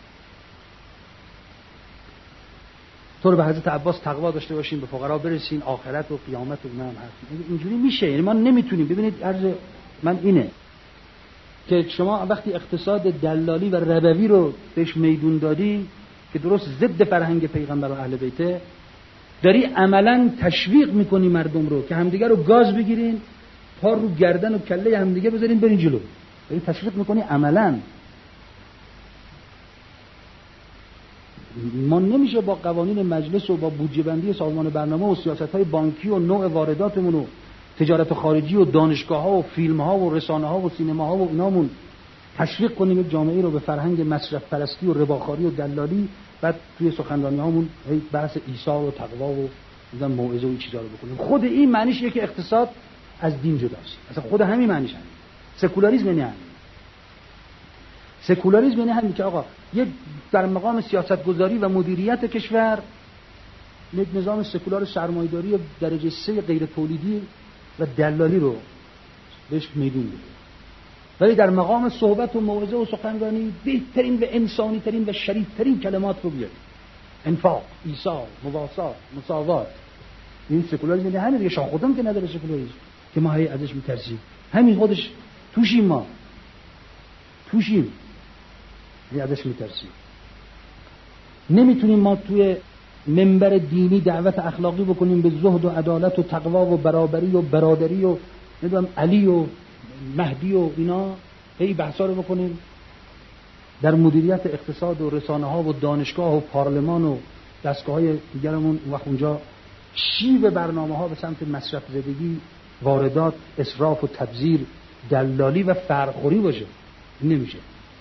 تو رو به حضرت عباس تقوا داشته باشین، به فقرا برسین، آخرت و قیامت و اینا هم هست. اینجوری میشه؟ یعنی ما نمیتونیم. ببینید عرض من اینه که شما وقتی اقتصاد دلالی و ربوی رو بهش میدون دادی که درست ضد فرهنگ پیغمبر و اهل بیته، داری عملاً تشویق میکنی مردم رو که همدیگه رو گاز بگیرین، پا رو گردن و کله همدیگه بذارین برین جلو. داری تشویق میکنی عملاً. ما نمیشه با قوانین مجلس و با بودجه بندی سازمان برنامه و سیاست‌های بانکی و نوع وارداتمون و تجارت خارجی و دانشگاه‌ها و فیلم‌ها و رسانه‌ها و سینماها و اینامون تشویق کنیم جامعه رو به فرهنگ مصرف پرستی و رباخواری و دلالی، بعد توی سخنرانی‌هامون بحث ایثار و تقوا و مثلا موعظه و این چیزا رو بکنیم. خود این معنیش اینه که اقتصاد از دین جداست. اصلا خود همین معنیش همین. سکولاریسم یعنی همین. سکولاریسم یعنی همین که آقا یک در مقام سیاستگذاری و مدیریت کشور یک نظام سکولار سرمایه‌داری درجه سه غیر تولیدی و دلالی رو بهش میدون بده، ولی در مقام صحبت و موعظه و سخنرانی بهترین و انسانی ترین و شریف ترین کلمات رو بیاره: انفاق، ایثار، مواسات، مساوات. این سکولاریسم یعنی همین دیگه. شاه خودم که نداره سکولاریسم که ما هی ازش میترسیم، همین خودش توشیم، ما توشیم هی ازش میترسیم. نمیتونیم ما توی منبر دینی دعوت اخلاقی بکنیم به زهد و عدالت و تقوا و برابری و برادری و نمیدونم علی و مهدی و اینا هی بحثا رو بکنیم. در مدیریت اقتصاد و رسانه ها و دانشگاه و پارلمان و دستگاه های دیگرمون وقت اونجا شیب برنامه ها به سمت مصرف زدگی، واردات، اسراف و تبذیر، دلالی و فرخوری باشه. نمیشه.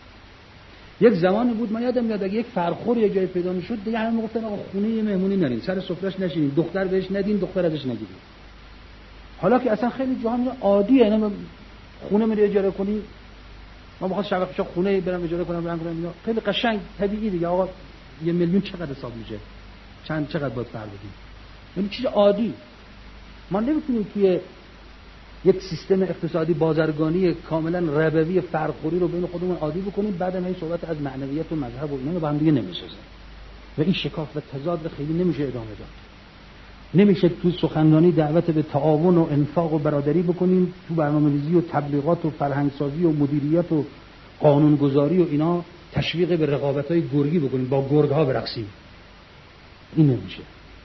یک زمانی بود من یادم میاد اگه یک فرخور یه جای پیدا میشد دیگه همه میگفتن آقا خونه یه مهمونی نرین، سر سفرهش نشینین، دختر بهش ندین، دختر ازش نگیرین. حالا که اصلا خیلی جاها عادیه، نه خونه میره اجاره کنی، ما میخواد شب پیشا خونه برم اجاره کنم برام کنم، خیلی قشنگ طبیعی دیگه. آقا یه میلیون چقدر حساب میشه، چند چقدر باید پر بدیم، یعنی چیز عادی. ما نمیتونیم توی یک سیستم اقتصادی بازرگانی کاملا ربوی فرخوری رو بین خودمون عادی بکنیم، بعدم این صحبت از معنویت و مذهب و اینا با هم دیگه نمیسازه و این شکاف و تضاد خیلی نمیشه ادامه داد. نمیشه توی سخنرانی دعوت به تعاون و انفاق و برادری بکنیم، تو برنامه‌ریزی و تبلیغات و فرهنگسازی و مدیریت و قانونگذاری و اینا تشویق به رقابت‌های گرگی بکنیم، با گرگ‌ها برقصیم. این نمیشه.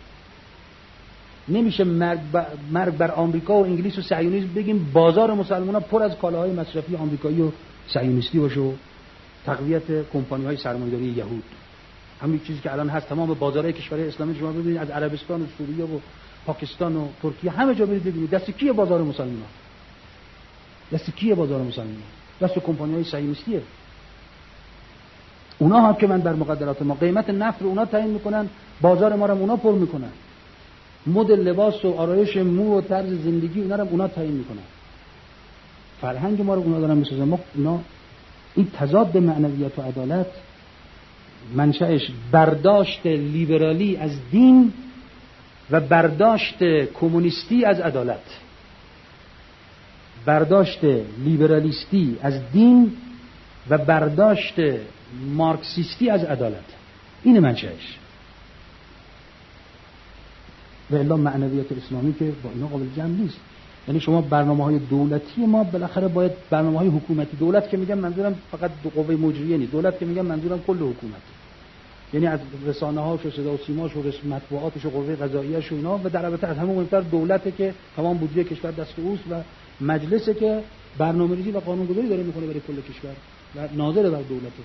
نمیشه مرگ بر, مرگ بر آمریکا و انگلیس و صهیونیسم بگیم بازار مسلمان‌ها پر از کالاهای مصرفی آمریکایی و صهیونیستی باشه و تقویت کمپانی‌های سرمایه‌داری یهود. همین چیزی که الان هست تمام بازارهای کشورهای اسلامی شما ببینید، از عربستان و سوریه و پاکستان و ترکیه همه جا برید ببینید دست کیه بازار مسلمان؟ دست کیه بازار مسلمان؟ دست کمپانی‌های صهیونیستیه. اونا هم که من بر مقدرات ما قیمت نفت رو اونا تعیین میکنن، بازار ما رو اونا پر میکنن، مد لباس و آرایش مو و طرز زندگی اونا رو اونا تعیین میکنن، فرهنگ ما رو اونا دارن میسازن. ما اینا این تضاد معنویت و عدالت منشأش برداشت لیبرالی از دین و برداشت کمونیستی از عدالت، برداشت لیبرالیستی از دین و برداشت مارکسیستی از عدالت، این منشأش. و الا معنویت اسلامی که با اینا قابل جمع نیست. یعنی شما برنامه‌های دولتی ما بالاخره باید برنامه‌های حکومتی، دولت که میگم منظورم فقط دو قوه مجریه نیست، دولت که میگم منظورم کل حکومت، یعنی از رسانه‌هاش و صدا و سیماش و مطبوعاتش و قوه قضاییه‌اش و اینا، و در البته از همه مهمتر دولته که تمام بودجه کشور دست اوست و مجلسه که برنامه‌ریزی و قانون‌گذاری داره میکنه برای کل کشور و ناظر بر دولته.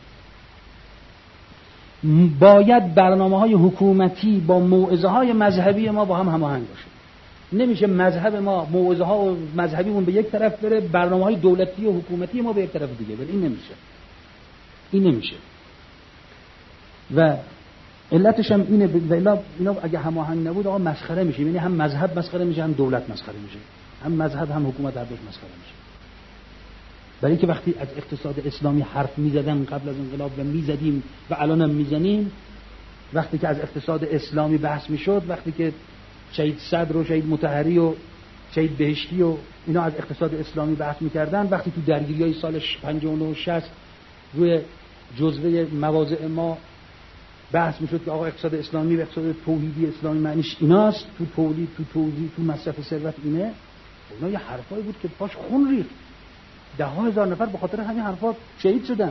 باید برنامه‌های حکومتی با موعظه‌های مذهبی ما با هم هماهنگ باشه. نمیشه مذهب ما موعظه‌ها و مذهبیمون به یک طرف بره، برنامه‌های دولتی و حکومتی ما به یک طرف دیگه بره. این نمیشه. این نمیشه. و علتش هم اینه، و الا اینا اگه هماهنگ نبود آقا مسخره میشه. یعنی هم مذهب مسخره میشه، هم دولت مسخره میشه، هم مذهب هم حکومت هر دوش مسخره میشه. برای اینکه وقتی از اقتصاد اسلامی حرف میزدن قبل از انقلاب و میزدیم و الان هم میزنیم، وقتی که از اقتصاد اسلامی بحث میشد، وقتی که شهید صدر و شهید مطهری و شهید بهشتی و اینا از اقتصاد اسلامی بحث میکردن، وقتی تو درگیری‌های سال پنجاه و نه و شصت روی جزوه مواضع ما بحث میشد که آقا اقتصاد اسلامی و اقتصاد توحیدی اسلامی معنیش ایناست، تو تولید، تو توزیع، تو مصرف ثروت اینه، اینا یه حرفایی بود که پاش خون ریخت. ده ها هزار نفر به خاطر همین حرفا شهید شدن.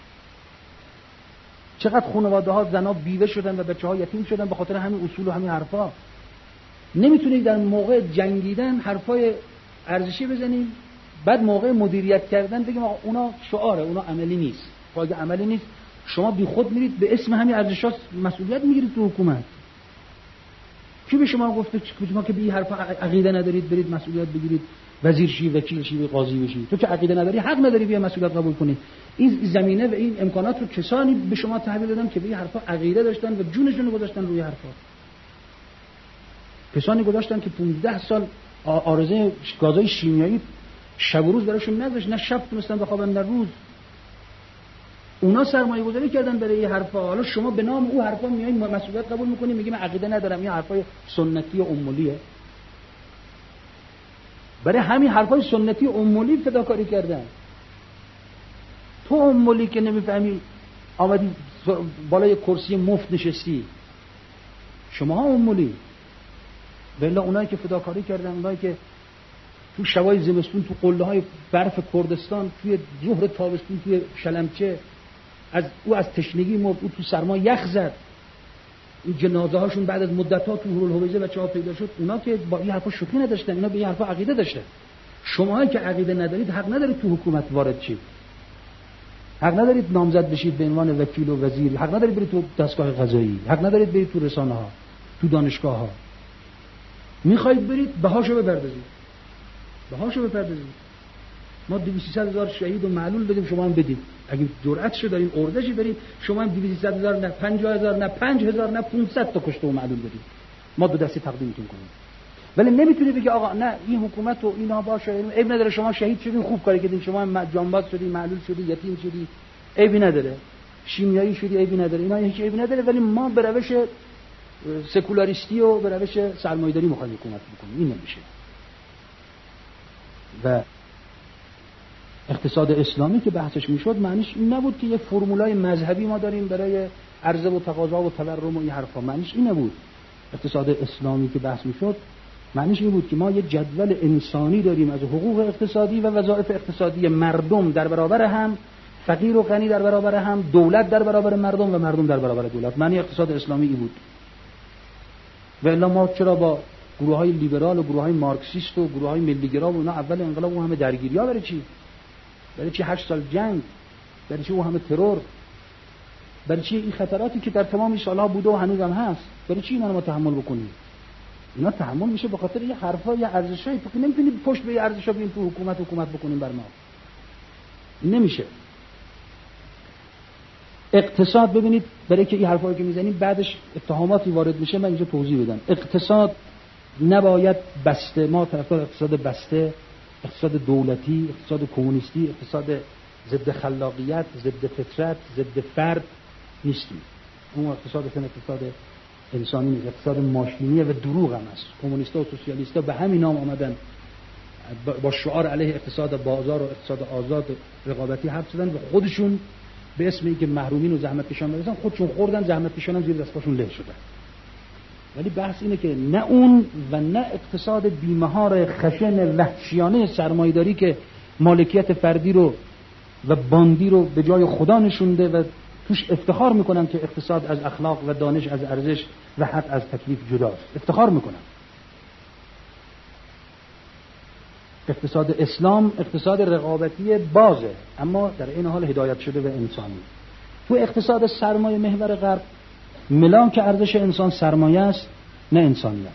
چقدر خانواده ها زنا بیوه شدن و بچه‌ها یتیم شدن به خاطر همین اصول و همین حرفا. نمیتونید در موقع جنگیدن حرفای ارزشی بزنیم، بعد موقع مدیریت کردن بگیم آقا اونا شعاره، اونا عملی نیست. اگه عملی نیست شما بی خود میرید به اسم همین ارزشات مسئولیت میگیرید تو حکومت. کی به شما گفته شما که به این حرفا عقیده ندارید برید مسئولیت بگیرید، وزیر شی، وکیل شی، قاضی بشی؟ تو که عقیده نداری حق نداری بیا مسئولیت قبول کنی. این زمینه و این امکانات رو کسانی به شما تحویل دادن که به این حرفا عقیده داشتن و جونشون رو گذاشتن روی حرفا. کسانی گذاشتن که پانزده سال آرزه گازهای شیمیایی شب و روز براشون نذاشت، نه شب تونستن بخوابن نه روز. اونا سرمایه گذاری کردن برای این حرفا. حالا شما به نام او حرفا میایین مسئولیت قبول میکنید، میگیم عقیده ندارم، این حرفای سنتی و امولیه. برای همین حرفای سنتی و امولی فداکاری کردن. تو امولی که نمیفهمی آمدی بالای کرسی مفت نشستی، شما ها امولی. بلا اونایی که فداکاری کردن، اونایی که تو شبای زمستون تو قله های برف کردستان، توی ظهر تابستون توی شلمچه از او از تشنگی مرد، او تو سرما یخ زد، این جنازه هاشون بعد از مدت ها تو هورالحویزه بچه‌ها پیدا شد. اونا که با این حرفا شوخی نداشتن، اینا به این حرفا عقیده داشتن. شما که عقیده ندارید حق ندارید تو حکومت وارد شید، حق ندارید نامزد بشید به عنوان وکیل و وزیر، حق ندارید برید تو دستگاه قضایی، حق ندارید برید تو رسانه ها، تو دانشگاه ها. میخواید برید بهاشو بپردازید، بهاشو بپردازید. ما دویست هزار شهید و معلول بدیم، شما هم بدید. اگه جرأتشو دارین اردشی برید، شما هم دویست هزار نه پنجاه هزار نه پنج هزار نه پانصد تا کشته و معلول بدید، ما دو دستی تقدیمتون کنیم. ولی نمیتونی بگی آقا نه این حکومت و اینا باشه، عیب نداره شما شهید شدین خوب کاری کردین، شما هم جانباز شدی، معلول شدی، یتیم شدی، عیبی نداره، شیمیایی شدی، عیبی نداره، اینا هیچ عیبی نداره. ولی ما به روش سکولاریستی و به روش سرمایه‌داری می‌خوایم حکومت بکنیم، این نمیشه. و اقتصاد اسلامی که بحثش میشد معنیش این نبود که یه فرمولای مذهبی ما داریم برای عرضه و تقاضا و تورم و این حرفا، معنیش این نبود. اقتصاد اسلامی که بحث میشد معنیش این بود که ما یه جدول انسانی داریم از حقوق اقتصادی و وظایف اقتصادی مردم در برابر هم، فقیر و غنی در برابر هم، دولت در برابر مردم و مردم در برابر دولت. معنی اقتصاد اسلامی این بود. و الا ما چرا با گروه‌های لیبرال و گروه‌های مارکسیست و گروه‌های ملی‌گرا و اینا اول انقلاب و همه درگیری‌ها برای چی؟ برای چی هشت سال جنگ؟ برای چی او همه ترور؟ برای چی این خطراتی که در تمام این سال‌ها بوده و هنوز هم هست؟ برای چی اینا رو ما تحمل بکنیم؟ اینا تحمل میشه به خاطر یه حرفا یا ارزشایی. تو که نمیتونی پشت به یه ارزشا بیاین تو حکومت حکومت بکنیم بر ما، نمیشه. اقتصاد ببینید، برای که این حرفایی که میزنیم بعدش اتهاماتی وارد میشه، من اینجا توضیح بدم. اقتصاد نباید بسته، ما طرفدار اقتصاد بسته، اقتصاد دولتی، اقتصاد کمونیستی، اقتصاد ضد خلاقیت، ضد فطرت، ضد فرد نیستیم. اون اقتصاد اصلا اقتصاد انسانی نیست، اقتصاد ماشینیه و دروغ هم است. کمونیستا و سوسیالیستا به همین نام آمدن با شعار علیه اقتصاد بازار و اقتصاد آزاد رقابتی حرف زدن و خودشون به اسم اینکه محرومین و زحمت کشان برسن خودشون خوردن، زحمت کشان هم زیر دست پاشون له شدن. ولی بحث اینه که نه اون و نه اقتصاد بیمهار خشن وحشیانه سرمایه‌داری که مالکیت فردی رو و باندی رو به جای خدا نشونده و توش افتخار میکنن که اقتصاد از اخلاق و دانش از ارزش و حق از تکلیف جداست، افتخار میکنن. اقتصاد اسلام اقتصاد رقابتی بازه، اما در این حال هدایت شده و انسانی. تو اقتصاد سرمایه محور غرب ملاک ارزش انسان سرمایه است نه انسانیت.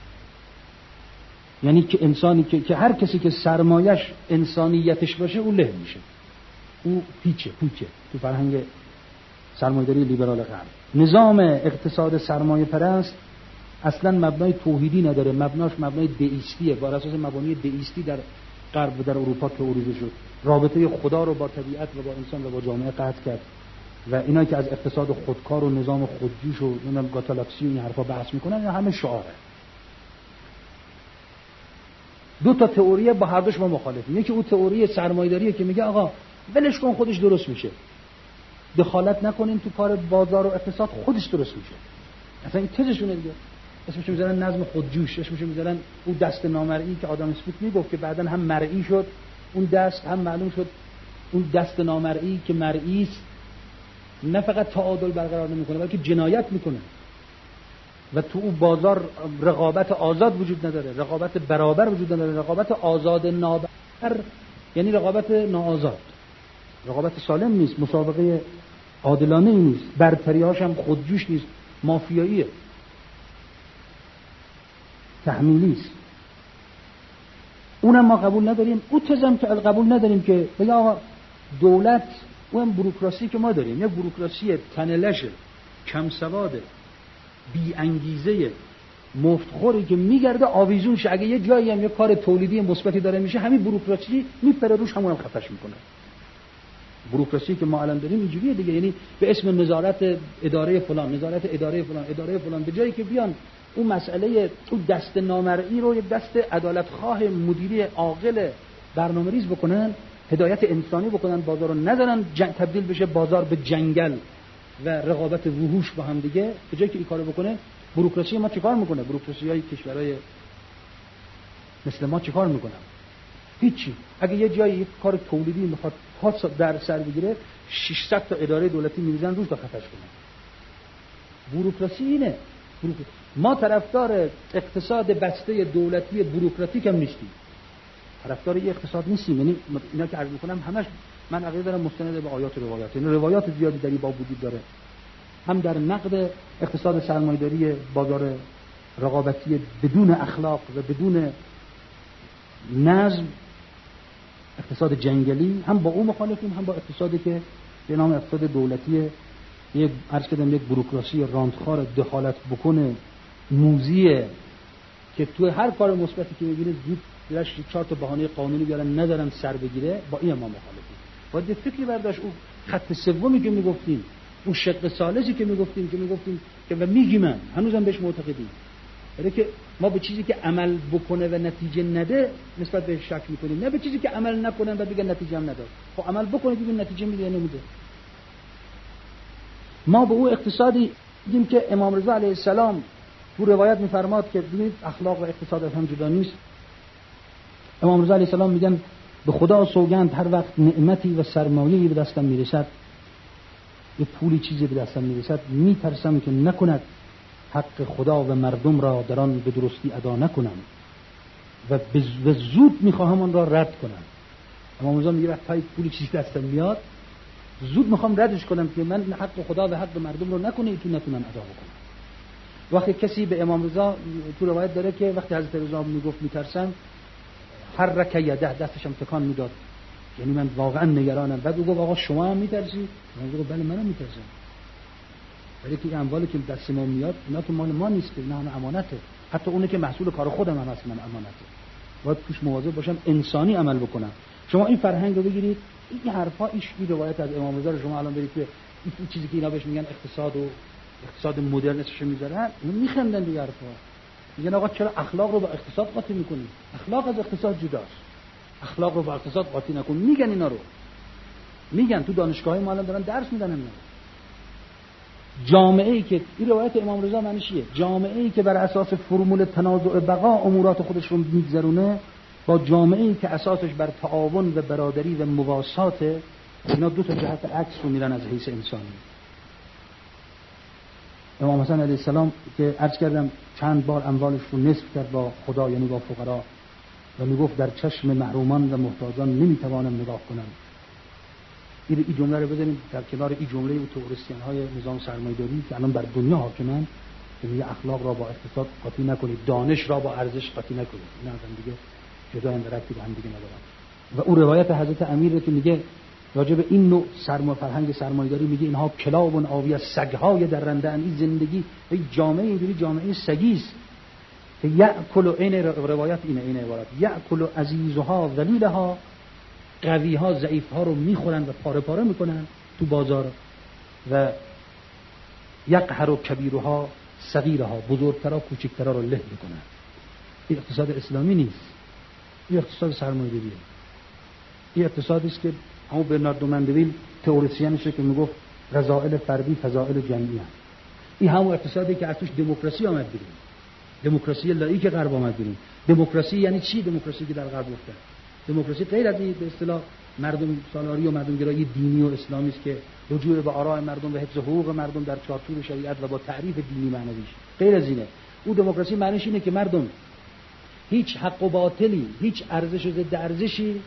یعنی که انسانی که, که هر کسی که سرمایش انسانیتش باشه اون له میشه، اون پیچه پوچه. تو فرهنگ سرمایه‌داری لیبرال غرب نظام اقتصاد سرمایه پرست اصلا مبنای توحیدی نداره، مبناش مبنای دئیستیه. بر اساس مبانی دئیستی در غرب و در اروپا تئوریزه شد، رابطه خدا رو با طبیعت و با انسان و با جامعه قطع کرد و اینا که از اقتصاد خودکار و نظام خودجوش و نمیدونم گاتالاکسی و این حرفا بحث میکنن، اینا همه شعاره. دو تا تئوری با هر دوش ما مخالفیم. یکی اون تئوری سرمایه‌داریه که میگه آقا ولش کن خودش درست میشه، دخالت نکنیم تو کار بازار و اقتصاد، خودش درست میشه. اصلا این تزشونه دیگه. اسمش میذارن نظم خودجوش، اسمش میذارن اون دست نامرئی که آدم اسمیت میگفت که بعداً هم مرئی شد اون دست، هم معلوم شد اون دست نامرئی که مرئی است نه فقط تعادل برقرار نمیکنه بلکه جنایت میکنه و تو اون بازار رقابت آزاد وجود نداره، رقابت برابر وجود نداره. رقابت آزاد نابر یعنی رقابت ناآزاد، رقابت سالم نیست، مسابقه عادلانه ای نیست، برتری‌هاش هم خودجوش نیست، مافیاییه، تحمیلی است. اونم ما قبول نداریم. اون تزم که قبول نداریم که بگه آقا دولت اون بوروکراسی که ما داریم، یه بوروکراسی تنلشه، کم سواده، بی انگیزه، مفتخوری که میگرده آویزون شه. اگه یه جایی هم یه کار تولیدی مثبتی داره میشه، همین بوروکراسی میپره روش، همون هم خفش میکنه. بوروکراسی که ما الان داریم اینجوریه دیگه، یعنی به اسم نظارت اداره فلان، نظارت اداره فلان، اداره فلان، به جایی که بیان اون مسئله اون دست نامرئی رو یک دست عدالتخواه مدیری عاقل برنامه‌ریز بکنن، هدایت انسانی بکنن، بازار رو نذارن جنگ تبدیل بشه بازار به جنگل و رقابت وحوش با هم دیگه. به جایی که این کارو بکنه، بوروکراسی ما چیکار میکنه؟ بوروکراسی‌های کشورهای مثل ما چیکار میکنن؟ هیچی. اگه یه جایی یک کار تولیدی میخواد پاس در سر بگیره، ششصد تا اداره دولتی میریزن روش تا خفش کنن. بوروکراسی اینه. بوروکراسی. ما طرفدار اقتصاد بسته دولتی بوروکراتیک هم نیستیم. طرفدار یه اقتصاد نیستیم. یعنی اینا که عرض میکنم همش من عقیده دارم مستند به آیات و روایات. یعنی روایات زیادی در این باب وجود داره، هم در نقد اقتصاد سرمایه‌داری بازار رقابتی بدون اخلاق و بدون نظم، اقتصاد جنگلی، هم با اون مخالفیم، هم با اقتصادی که به نام اقتصاد دولتی یک عرض کردم یک بوروکراسی راندخوار دخالت بکنه، موزیه که تو هر کار مثبتی که می‌بینه زود درش چهار تا بهانه قانونی بیارن ندارن سر بگیره. با این ما مخالفیم. باید فکری برداشت. اون خط سومی که میگفتیم، اون شق ثالثی که میگفتیم که میگفتیم که و میگیم من هنوزم بهش معتقدیم، برای که ما به چیزی که عمل بکنه و نتیجه نده نسبت بهش شک میکنیم، نه به چیزی که عمل نکنه و بگن نتیجه هم نداد. خب عمل بکنه ببین نتیجه میده یا نمیده. ما به اون اقتصادی دیدیم که امام رضا علیه السلام تو روایت میفرماد که ببینید اخلاق و اقتصاد از هم جدا نیست. امام رضا علیه السلام میگن به خدا سوگند هر وقت نعمتی و سرمایه‌ای به دستم میرسد، یه پولی چیزی به دستم میرسد، میترسم که نکند حق خدا و مردم را در آن به درستی ادا نکنم و به زود میخواهم آن را رد کنم. امام رضا میگه وقتی پولی چیزی دستم میاد زود میخوام ردش کنم که من حق خدا و حق مردم رو نکنه تو نتونم ادا بکنم. وقتی کسی به امام رضا تو روایت داره که وقتی حضرت رضا میگفت میترسم حرک یده، دستش هم تکان میداد، یعنی من واقعا نگرانم. بعد او گفت آقا شما هم میترسی؟ من گفتم بله منم میترسم، ولی که اموالی که دست ما میاد اینا که مال ما نیست، اینا همه امانته، حتی اونه که محصول کار خودم هم هست من امانته، باید توش مواظب باشم، انسانی عمل بکنم. شما این فرهنگ رو بگیرید، این حرفا این روایت از امام رضا رو شما الان برید که این چیزی که اینا بهش میگن اقتصاد و اقتصاد مدرن اسمش میذارن، اینا میخندن دیگه حرفا. میگن آقا چرا اخلاق رو با اقتصاد قاطی میکنی؟ اخلاق از اقتصاد جداست، اخلاق رو با اقتصاد قاطی نکن. میگن اینا رو، میگن تو دانشگاه‌های ما الان دارن درس میدن اینا. جامعه‌ای که این روایت امام رضا معنیش چیه؟ جامعه‌ای که بر اساس فرمول تنازع بقا امورات خودش رو میگذرونه با جامعه‌ای که اساسش بر تعاون و برادری و مواساته، اینا دو تا جهت عکس رو میرن از حیث انسانی. امام حسن علیه السلام که عرض کردم چند بار اموالش رو نصف کرد با خدا، یعنی با فقرا، و میگفت در چشم محرومان و محتاجان نمیتوانم نگاه کنم. این این جمله رو بذاریم در کنار این جمله و تئوریسین های نظام سرمایه‌داری که الان بر دنیا حاکمن که میگه اخلاق را با اقتصاد قاطی نکنید، دانش را با ارزش قاطی نکنید. اینا هم دیگه جدا هم ربطی به هم دیگه ندارن. و اون روایت حضرت امیر که میگه راجع به این نوع سرمایه فرهنگ سرمایه‌داری میگه اینها کلاب و آوی از سگ‌های درنده ان، این زندگی این جامعه اینجوری جامعه سگی است که یاکل، این روایت اینه، این عبارت یاکل عزیزها ذلیلها، قوی‌ها ضعیف‌ها رو میخورن و پاره پاره میکنن تو بازار، و یقهر کبیرها صغیرها، بزرگترها کوچکترها رو له میکنن. این اقتصاد اسلامی نیست، این اقتصاد سرمایه‌داریه. این اقتصادی است که همون برناردو مندویل تئوریسینشه که میگفت رذائل فردی فضائل جمعی هست. این همون اقتصادی که از توش دموکراسی آمد بیرون، دموکراسی لاییک غرب آمد بیرون. دموکراسی یعنی چی؟ دموکراسی که در غرب گفتن دموکراسی غیر از این به اصطلاح مردم سالاری و مردم گرایی دینی و اسلامی است که رجوع به آراء مردم و حفظ حقوق مردم در چارچوب شریعت و با تعریف دینی معنویش، غیر از اینه. اون دموکراسی معنیش اینه که مردم هیچ حق و باطلی، هیچ ارزش و ضد ارزشی،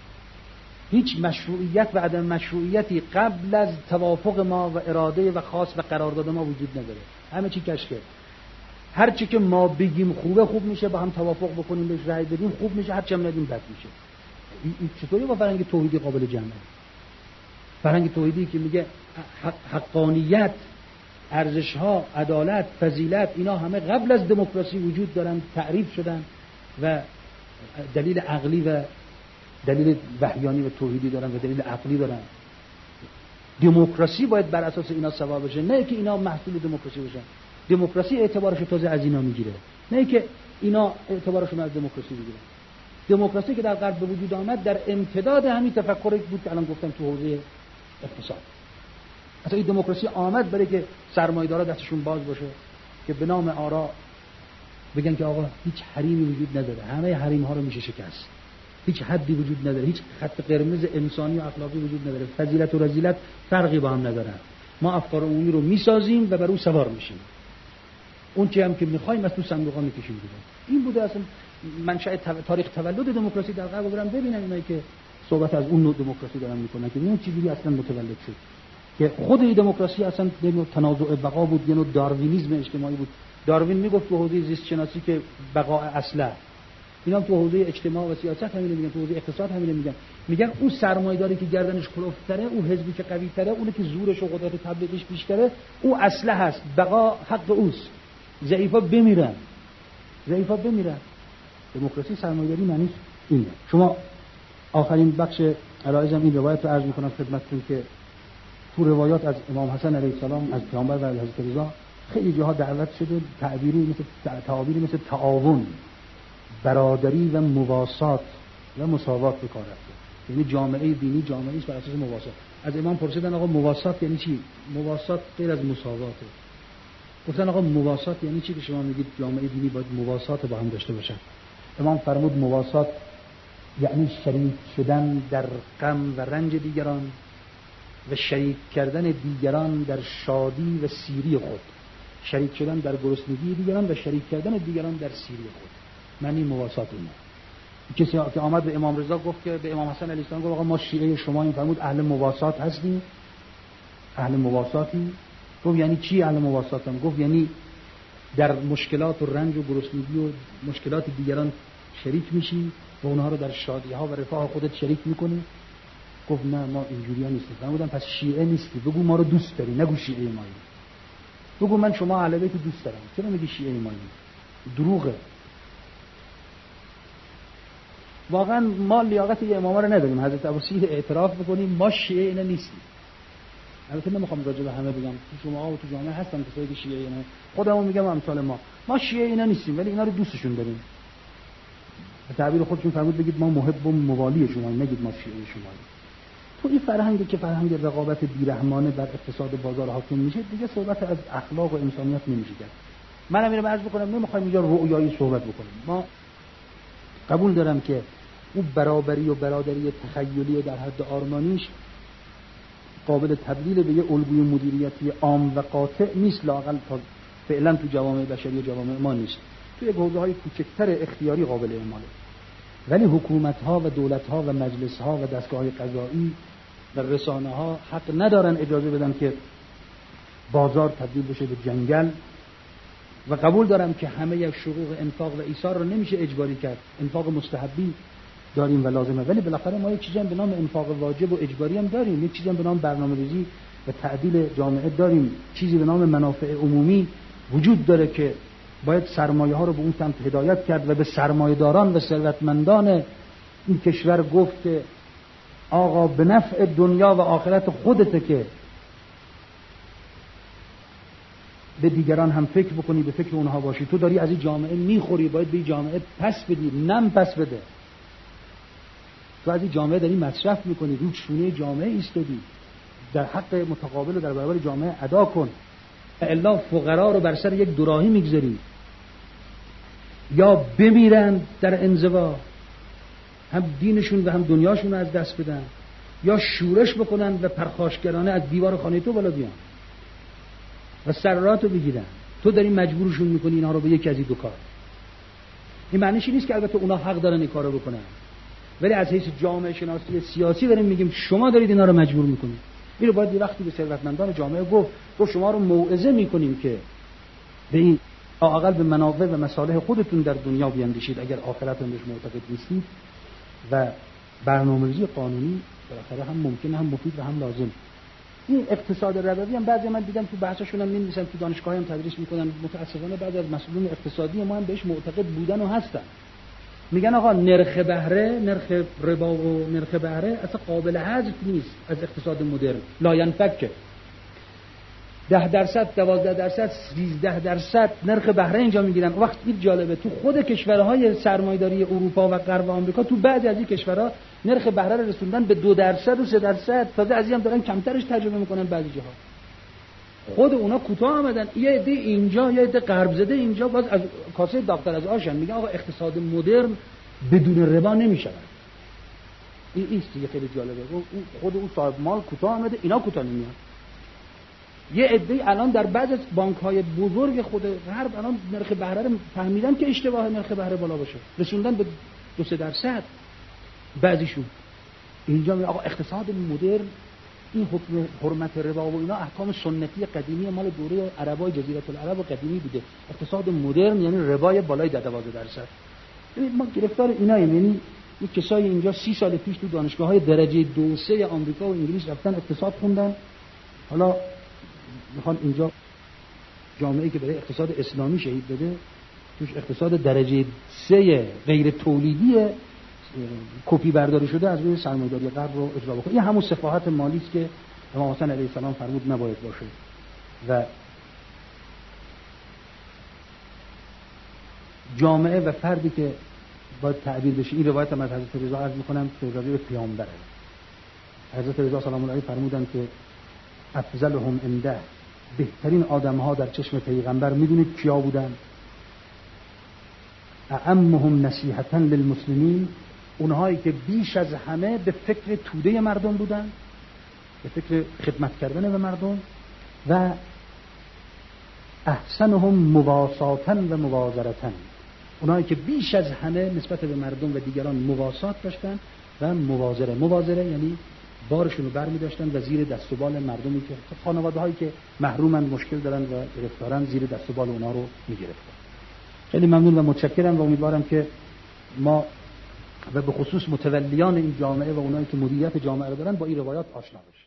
هیچ مشروعیت و عدم مشروعیتی قبل از توافق ما و اراده و خاص و قرارداد ما وجود نداره. همه چی کشکه، هر چی که ما بگیم خوبه خوب میشه، با هم توافق بکنیم بهش رأی بدیم خوب میشه، هر چی هم ندیم بد میشه. این چطوری با فرهنگ توحیدی قابل جمعه؟ فرهنگ توحیدی که میگه حق، حقانیت، ارزش‌ها، عدالت، فضیلت، اینا همه قبل از دموکراسی وجود دارن، تعریف شدن و دلیل عقلی و دلیل وحیانی و توحیدی دارن و دلیل عقلی دارن. دموکراسی باید بر اساس اینا سوا بشه، نه که اینا محصول دموکراسی باشن. دموکراسی اعتبارش تازه از اینا میگیره، نه که اینا اعتبارشون از دموکراسی میگیرن. دموکراسی که در غرب به وجود آمد در امتداد همین تفکری بود که الان گفتم تو حوزه اقتصاد. اصلا این دموکراسی آمد برای که سرمایه‌دارا دستشون باز باشه، که به نام آرا بگن که آقا هیچ حریمی وجود نداره، همه حریم ها رو میشه شکست، هیچ حدی وجود نداره، هیچ خط قرمز انسانی و اخلاقی وجود نداره، فضیلت و رذیلت فرقی با هم ندارن. ما افکار عمومی رو میسازیم و بر اون سوار میشیم، اون چی هم که میخوایم از تو صندوقا میکشیم دیگه. این بوده اصلا منشأ تاریخ تولد دموکراسی در غرب. برام ببینن اینایی که صحبت از اون نوع دموکراسی دارن میکنن که این چیزی اصلا متولد شد، که خود این دموکراسی اصلا یه نوع تنازع بقا بود، یه نوع داروینیسم اجتماعی بود. داروین میگفت تو حوزه زیست شناسی که بقا اصله، اینا تو حوزه اجتماع و سیاست همین میگن، تو حوزه اقتصاد همین میگن. میگن اون سرمایه‌داری که گردنش کلفتره، اون حزبی که قوی‌تره، اون که زورش و قدرت تبلیغش بیشتره، اون اصله هست، بقا حق اوست، ضعیفا بمیرن، ضعیفا بمیرن. دموکراسی سرمایه‌داری معنیش اینه. شما آخرین بخش علایزم این روایت رو عرض می‌کنم خدمتتون که تو روایات از امام حسن علیه السلام از پیامبر و حضرت رضا خیلی جاها دعوت شده تعبیری مثل تعابیری مثل تعاون، برادری و مواسات و مساوات به کار رفته. یعنی جامعه دینی جامعه‌ای است بر اساس مواسات. از امام پرسیدن آقا مواسات یعنی چی؟ مواسات غیر از مساواته. گفتن آقا مواسات یعنی چی که شما میگید جامعه دینی باید مواسات با هم داشته باشن؟ امام فرمود مواسات یعنی شریک شدن در غم و رنج دیگران و شریک کردن دیگران در شادی و سیری خود، شریک شدن در گرسنگی دیگران و شریک کردن دیگران در سیری خود. معنی مواسات اینه. کسی که آمد به امام رضا گفت که به امام حسن علیه السلام گفت آقا ما شیعه شما، این فرمود اهل مواسات هستیم، اهل مواساتی. گفت یعنی چی اهل مواساتم؟ گفت یعنی در مشکلات و رنج و گرسنگی و مشکلات دیگران شریک میشی و اونها رو در شادی ها و رفاه خودت شریک میکنی؟ گفت نه ما اینجوریا نیستیم. من بودم پس شیعه نیستی، بگو ما رو دوست داری، نگو شیعه مایی. بگو من شما اهل بیت دوست دارم، چرا میگی شیعه مایی؟ دروغه. واقعا ما لیاقت یه امامه رو نداریم حضرت ابوسعید اعتراف بکنیم ما شیعه اینا نیستیم. البته نمیخوام راجع به همه بگم، تو شما و تو جامعه هستن کسایی که شیعه اینا، خودمو میگم امثال ما ما شیعه اینا نیستیم، ولی اینا رو دوستشون داریم. به تعبیر خودشون فرمود بگید ما محب و موالی شما، نگید ما شیعه شماییم. تو این فرهنگی که فرهنگ رقابت بیرحمانه بر اقتصاد بازار حاکم میشه، دیگه صحبت از اخلاق و انسانیت نمیشه کرد. منم اینو عرض بکنم، نمیخوایم اینجا رؤیایی صحبت بکنیم. ما قبول دارم که اون برابری و برادری تخیلی در حد آرمانیش قابل تبدیل به یه الگوی مدیریتی عام و قاطع نیست، لااقل تا فعلا تو جوامع بشری و جوامع ما نیست. توی حوزه‌های کوچکتر اختیاری قابل اعماله، ولی حکومت‌ها و دولت‌ها و مجلس‌ها و دستگاه‌های قضایی و رسانه‌ها حق ندارن اجازه بدن که بازار تبدیل بشه به جنگل. و قبول دارم که همه شقوق انفاق و ایثار رو نمیشه اجباری کرد، انفاق مستحبی داریم و لازمه، ولی بالاخره ما یک چیزی هم به نام انفاق واجب و اجباری هم داریم، یک چیزی هم به نام برنامه‌ریزی و تعدیل جامعه داریم، چیزی به نام منافع عمومی وجود داره که باید سرمایه ها رو به اون سمت هدایت کرد و به سرمایه داران و ثروتمندان این کشور گفت که آقا به نفع دنیا و آخرت خودته که به دیگران هم فکر بکنی، به فکر اونها باشی. تو داری از این جامعه میخوری، باید به این جامعه پس بدی، نم پس بده. تو از این جامعه داری مصرف میکنی، رو شونه جامعه ایستادی، در حق متقابل و در برابر جامعه ادا کن. الا فقرا رو بر سر یک دوراهی میگذاری، یا بمیرن در انزوا، هم دینشون و هم دنیاشون رو از دست بدن، یا شورش بکنن و پرخاشگرانه از دیوار خانه تو بالا بیان و سرراتو بگیرن. تو داری مجبورشون میکنی اینها رو به یکی از این دو کار. این معنیش نیست که البته اونا حق دارن این کارو بکنن، ولی از حیث جامعه شناسی سیاسی داریم میگیم شما دارید اینا رو مجبور میکنید. این رو باید یه وقتی به ثروتمندان جامعه گفت، تو شما رو موعظه میکنیم که به این اقل به منافع و مصالح خودتون در دنیا بیاندیشید اگر آخرتون بهش معتقد نیستید، و برنامه‌ریزی قانونی بالاخره هم ممکنه، هم مفید و هم لازم. این اقتصاد ربوی هم بعضی من دیدم تو بحثشون هم می‌نویسن، تو دانشگاه‌ها هم تدریس میکنن، متأسفانه بعضی از مسئولین اقتصادی ما هم بهش معتقد بودن و هستن. میگن آقا نرخ بهره، نرخ ربا و نرخ بهره اصلا قابل حذف نیست از اقتصاد مدرن، لا ينفك. ده درصد، دوازده درصد، سیزده درصد نرخ بهره اینجا میگیرن. وقت این جالبه، تو خود کشورهای سرمایه‌داری اروپا و غرب آمریکا تو بعضی از این کشورها نرخ بهره رو رسوندن به دو درصد و سه درصد، تازه از این هم دارن کمترش تجربه میکنن بعضی جاها. خود اونا کوتاه آمدن، یه عده اینجا یه عده غرب زده اینجا باز از کاسه داغ‌تر از آشن میگن آقا اقتصاد مدرن بدون ربا نمیشه. این ایست یه خیلی جالبه، خود اون صاحب مال کوتاه آمده، اینا کوتاه نمیان. یه عده الان در بعض از بانک‌های بزرگ خود غرب الان نرخ بهره رو فهمیدن که اشتباه نرخ بهره بالا باشه، رسوندن به دو سه درصد بعضیشون. اینجا میگه آقا اقتصاد مدرن این حکم حرمت ربا و اینا احکام سنتی قدیمی مال دوره عربای جزیره العرب و قدیمی بوده. اقتصاد مدرن یعنی ربای بالای دوازده درصد. ببین ما گرفتار ایناییم، یعنی این کسای اینجا سی سال پیش تو دانشگاه‌های درجه دو سه آمریکا و انگلیس رفتن اقتصاد خوندن، حالا میخوان اینجا جامعه‌ای که برای اقتصاد اسلامی شهید بده توش اقتصاد درجه سه غیر تولیدی کپی برداری شده از روی سرمایه‌داری غرب رو اجرا بکنه. این همون سفاهت مالی است که امام حسن علیه السلام فرمود نباید باشه. و جامعه و فردی که باید تعبیر بشه، این روایت هم از حضرت رضا عرض میکنم که راجع به پیامبره. حضرت رضا سلام الله علیه فرمودن که افضلهم عنده، بهترین آدم‌ها در چشم پیغمبر میدونید کیا بودن؟ اعمهم نصیحةً للمسلمین، اونهایی که بیش از همه به فکر توده مردم بودن، به فکر خدمت کردن به مردم، و احسنهم مواساةً و موازرةً، اونهایی که بیش از همه نسبت به مردم و دیگران مواسات داشتن و موازره. موازره یعنی بارشون رو برمی داشتن و زیر دست و بال مردمی که خانواده هایی که محرومن، مشکل دارن و گرفتارن، زیر دست و بال اونا رو میگرفتن. خیلی ممنون و متشکرم و امیدوارم که ما و به خصوص متولیان این جامعه و اونایی که مدیریت جامعه رو دارن با این روایات آشنا بشیم.